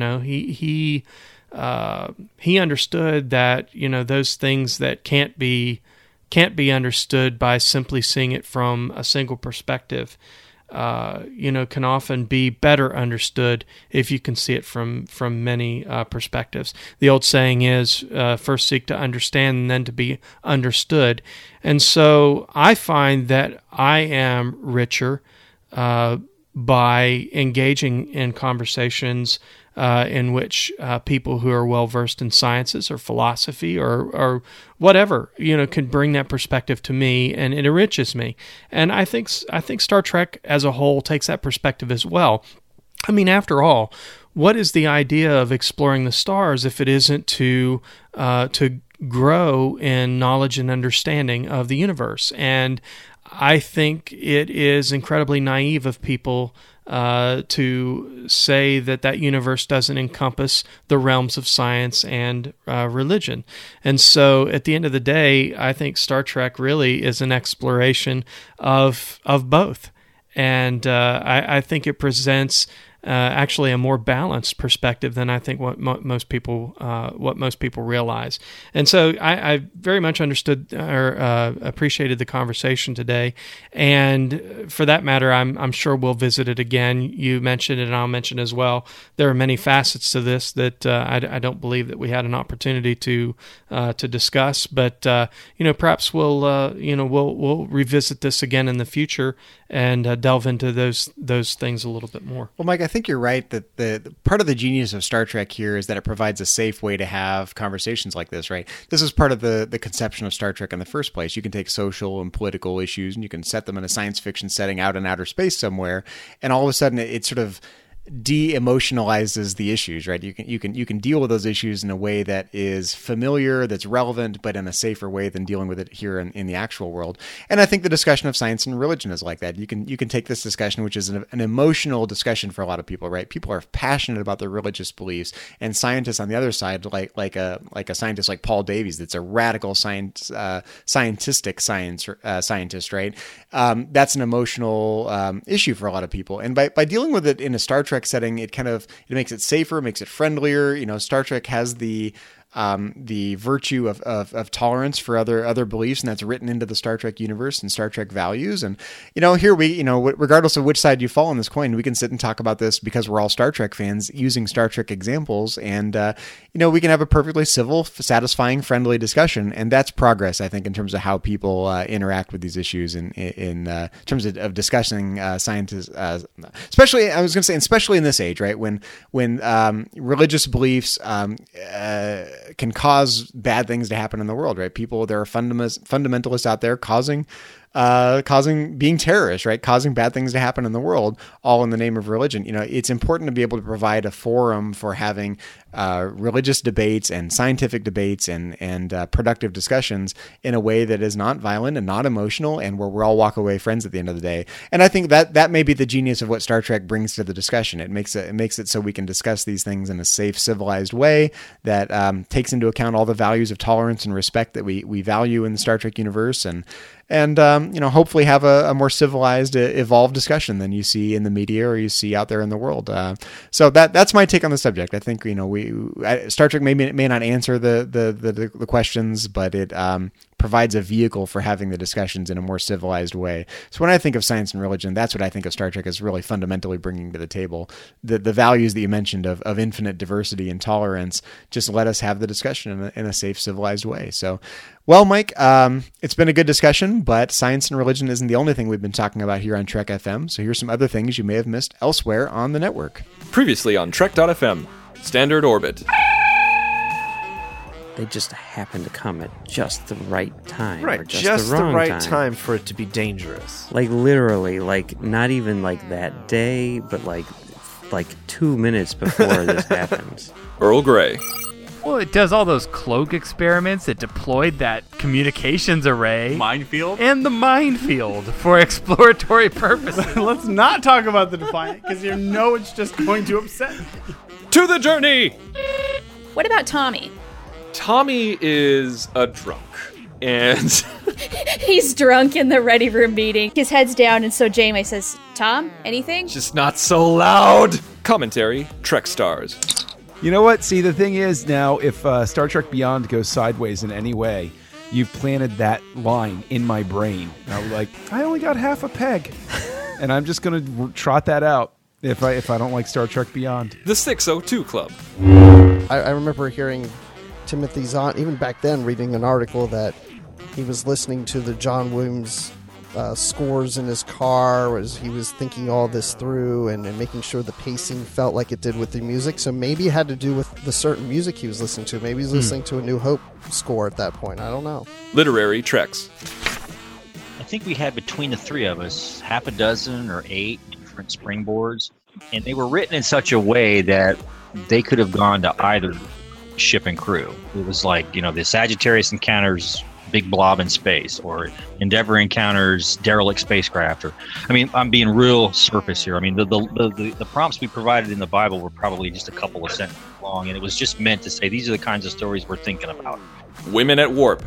[SPEAKER 1] understood that, those things that can't be can't be understood by simply seeing it from a single perspective, can often be better understood if you can see it from many perspectives. The old saying is, first seek to understand and then to be understood. And so I find that I am richer by engaging in conversations in which people who are well-versed in sciences or philosophy or whatever, can bring that perspective to me, and it enriches me. And I think Star Trek as a whole takes that perspective as well. I mean, after all, what is the idea of exploring the stars if it isn't to grow in knowledge and understanding of the universe? And I think it is incredibly naive of people to say that universe doesn't encompass the realms of science and religion. And so at the end of the day, I think Star Trek really is an exploration of both. And I think it presents actually a more balanced perspective than I think what most people realize. And so I very much understood or appreciated the conversation today. And for that matter, I'm sure we'll visit it again. You mentioned it, and I'll mention as well. There are many facets to this that I don't believe that we had an opportunity to discuss. But perhaps we'll revisit this again in the future and delve into those things a little bit more.
[SPEAKER 5] Well, Mike, I think you're right that the part of the genius of Star Trek here is that it provides a safe way to have conversations like this, right? This is part of the conception of Star Trek in the first place. You can take social and political issues and you can set them in a science fiction setting out in outer space somewhere, and all of a sudden it sort of de-emotionalizes the issues, right? You can deal with those issues in a way that is familiar, that's relevant, but in a safer way than dealing with it here in the actual world. And I think the discussion of science and religion is like that. You can take this discussion, which is an emotional discussion for a lot of people, right? People are passionate about their religious beliefs, and scientists on the other side, like a scientist like Paul Davies, that's a radical scientist, right? That's an emotional issue for a lot of people, and by dealing with it in a Star Trek setting, it makes it safer, makes it friendlier. Star Trek has the virtue of tolerance for other beliefs, and that's written into the Star Trek universe and Star Trek values. And here we, regardless of which side you fall on this coin, we can sit and talk about this because we're all Star Trek fans using Star Trek examples, and we can have a perfectly civil, satisfying, friendly discussion, and that's progress, I think, in terms of how people interact with these issues in terms of discussing scientists, especially in this age, right, when religious beliefs can cause bad things to happen in the world, right? There are fundamentalists out there causing being terrorists, right? Causing bad things to happen in the world, all in the name of religion. It's important to be able to provide a forum for having religious debates and scientific debates and productive discussions in a way that is not violent and not emotional, and where we're all walk away friends at the end of the day. And I think that may be the genius of what Star Trek brings to the discussion. It makes it so we can discuss these things in a safe, civilized way that takes into account all the values of tolerance and respect that we value in the Star Trek universe, and hopefully have a more civilized, evolved discussion than you see in the media or you see out there in the world. So that's my take on the subject. I think Star Trek may not answer the questions, but it provides a vehicle for having the discussions in a more civilized way. So when I think of science and religion, that's what I think of Star Trek as really fundamentally bringing to the table. The values that you mentioned of infinite diversity and tolerance just let us have the discussion in a safe, civilized way. So, well, Mike, it's been a good discussion, but science and religion isn't the only thing we've been talking about here on Trek FM. So here's some other things you may have missed elsewhere on the network.
[SPEAKER 6] Previously on Trek.fm, Standard Orbit.
[SPEAKER 7] They just happen to come at just the right time.
[SPEAKER 8] Right,
[SPEAKER 7] or
[SPEAKER 8] just
[SPEAKER 7] the wrong
[SPEAKER 8] right time for it to be dangerous.
[SPEAKER 7] Like literally, not even like that day, but like 2 minutes before this happens.
[SPEAKER 6] Earl Grey.
[SPEAKER 9] Well, it does all those cloak experiments. It deployed that communications array.
[SPEAKER 10] Minefield?
[SPEAKER 9] And the minefield for exploratory purposes.
[SPEAKER 10] Let's not talk about the Defiant, because it's just going to upset me.
[SPEAKER 6] To the journey!
[SPEAKER 11] What about Tommy?
[SPEAKER 6] Tommy is a drunk, and...
[SPEAKER 11] He's drunk in the ready room meeting. His head's down, and so Janeway says, Tom, anything?
[SPEAKER 6] Just not so loud! Commentary, Trek Stars.
[SPEAKER 12] You know what? See, the thing is now, if Star Trek Beyond goes sideways in any way, you've planted that line in my brain. And I was like, I only got half a peg, and I'm just going to trot that out if I don't like Star Trek Beyond.
[SPEAKER 6] The 602 Club.
[SPEAKER 13] I remember hearing Timothy Zahn, even back then, reading an article that he was listening to the John Williams scores in his car as he was thinking all this through and making sure the pacing felt like it did with the music. So maybe it had to do with the certain music he was listening to. Maybe he was listening to a New Hope score at that point. I don't know.
[SPEAKER 6] Literary Treks.
[SPEAKER 14] I think we had between the three of us half a dozen or 8 different springboards, and they were written in such a way that they could have gone to either ship and crew. It was like, the Sagittarius encounters big blob in space, or Endeavour encounters derelict spacecraft, or I'm being real surface here. The prompts we provided in the Bible were probably just a couple of sentences long, and it was just meant to say these are the kinds of stories we're thinking about.
[SPEAKER 6] Women at Warp.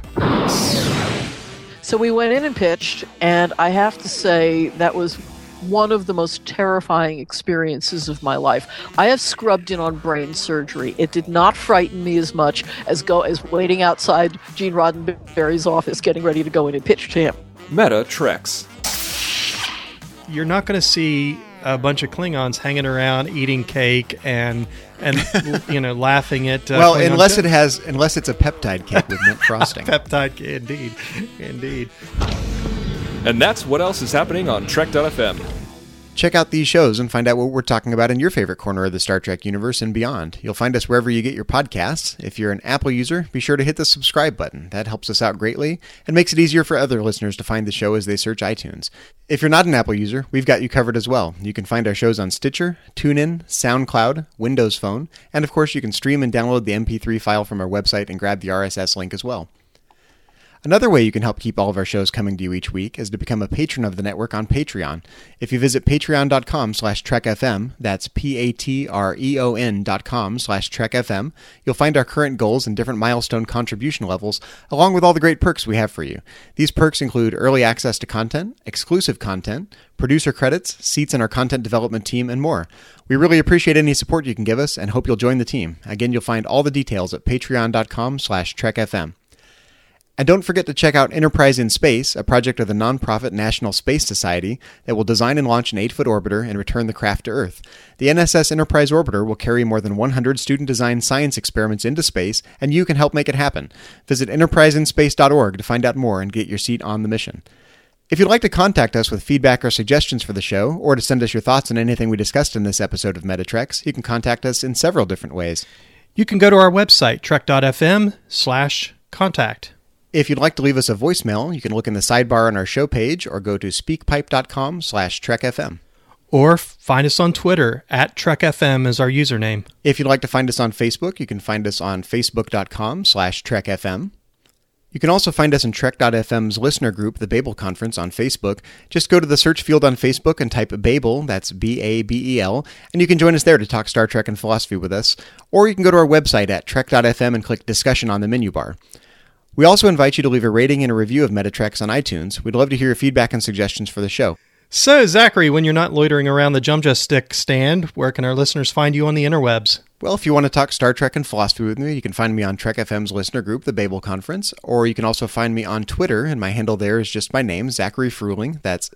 [SPEAKER 15] So we went in and pitched, and I have to say that was one of the most terrifying experiences of my life. I have scrubbed in on brain surgery. It did not frighten me as much as waiting outside Gene Roddenberry's office getting ready to go in and pitch to him.
[SPEAKER 6] Meta Treks.
[SPEAKER 1] You're not going to see a bunch of Klingons hanging around eating cake and laughing at
[SPEAKER 5] well,
[SPEAKER 1] Klingons.
[SPEAKER 5] unless it's a peptide cake with mint frosting.
[SPEAKER 1] Peptide cake, indeed.
[SPEAKER 6] And that's what else is happening on Trek.fm.
[SPEAKER 5] Check out these shows and find out what we're talking about in your favorite corner of the Star Trek universe and beyond. You'll find us wherever you get your podcasts. If you're an Apple user, be sure to hit the subscribe button. That helps us out greatly and makes it easier for other listeners to find the show as they search iTunes. If you're not an Apple user, we've got you covered as well. You can find our shows on Stitcher, TuneIn, SoundCloud, Windows Phone, and of course you can stream and download the MP3 file from our website and grab the RSS link as well. Another way you can help keep all of our shows coming to you each week is to become a patron of the network on Patreon. If you visit patreon.com/trekfm, that's patreon.com/trekfm, you'll find our current goals and different milestone contribution levels, along with all the great perks we have for you. These perks include early access to content, exclusive content, producer credits, seats in our content development team, and more. We really appreciate any support you can give us and hope you'll join the team. Again, you'll find all the details at patreon.com/trekfm. And don't forget to check out Enterprise in Space, a project of the nonprofit National Space Society that will design and launch an 8-foot orbiter and return the craft to Earth. The NSS Enterprise orbiter will carry more than 100 student-designed science experiments into space, and you can help make it happen. Visit enterpriseinspace.org to find out more and get your seat on the mission. If you'd like to contact us with feedback or suggestions for the show, or to send us your thoughts on anything we discussed in this episode of Metatreks, you can contact us in several different ways.
[SPEAKER 1] You can go to our website, trek.fm/contact.
[SPEAKER 5] If you'd like to leave us a voicemail, you can look in the sidebar on our show page or go to speakpipe.com/trekfm.
[SPEAKER 1] Or find us on Twitter, @TrekFM is our username.
[SPEAKER 5] If you'd like to find us on Facebook, you can find us on facebook.com/TrekFM. You can also find us in Trek.fm's listener group, the Babel Conference, on Facebook. Just go to the search field on Facebook and type Babel, that's B-A-B-E-L, and you can join us there to talk Star Trek and philosophy with us. Or you can go to our website at Trek.fm and click Discussion on the menu bar. We also invite you to leave a rating and a review of Metatreks on iTunes. We'd love to hear your feedback and suggestions for the show.
[SPEAKER 1] So, Zachary, when you're not loitering around the Jumja Stick stand, where can our listeners find you on the interwebs?
[SPEAKER 5] Well, if you want to talk Star Trek and philosophy with me, you can find me on Trek FM's listener group, the Babel Conference, or you can also find me on Twitter, and my handle there is just my name, Zachary Fruhling. That's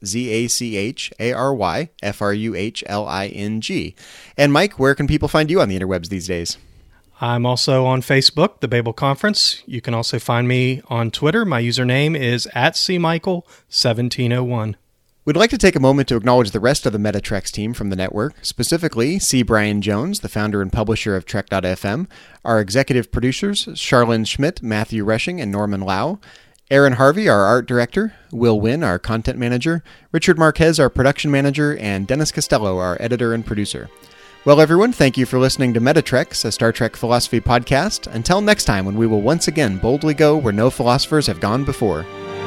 [SPEAKER 5] ZACHARYFRUHLING. And Mike, where can people find you on the interwebs these days?
[SPEAKER 1] I'm also on Facebook, the Babel Conference. You can also find me on Twitter. My username is @CMichael1701.
[SPEAKER 5] We'd like to take a moment to acknowledge the rest of the Metatreks team from the network, specifically C. Brian Jones, the founder and publisher of Trek.fm, our executive producers, Charlene Schmidt, Matthew Rushing, and Norman Lau, Aaron Harvey, our art director, Will Wynn, our content manager, Richard Marquez, our production manager, and Dennis Costello, our editor and producer. Well, everyone, thank you for listening to Metatreks, a Star Trek philosophy podcast. Until next time, when we will once again boldly go where no philosophers have gone before.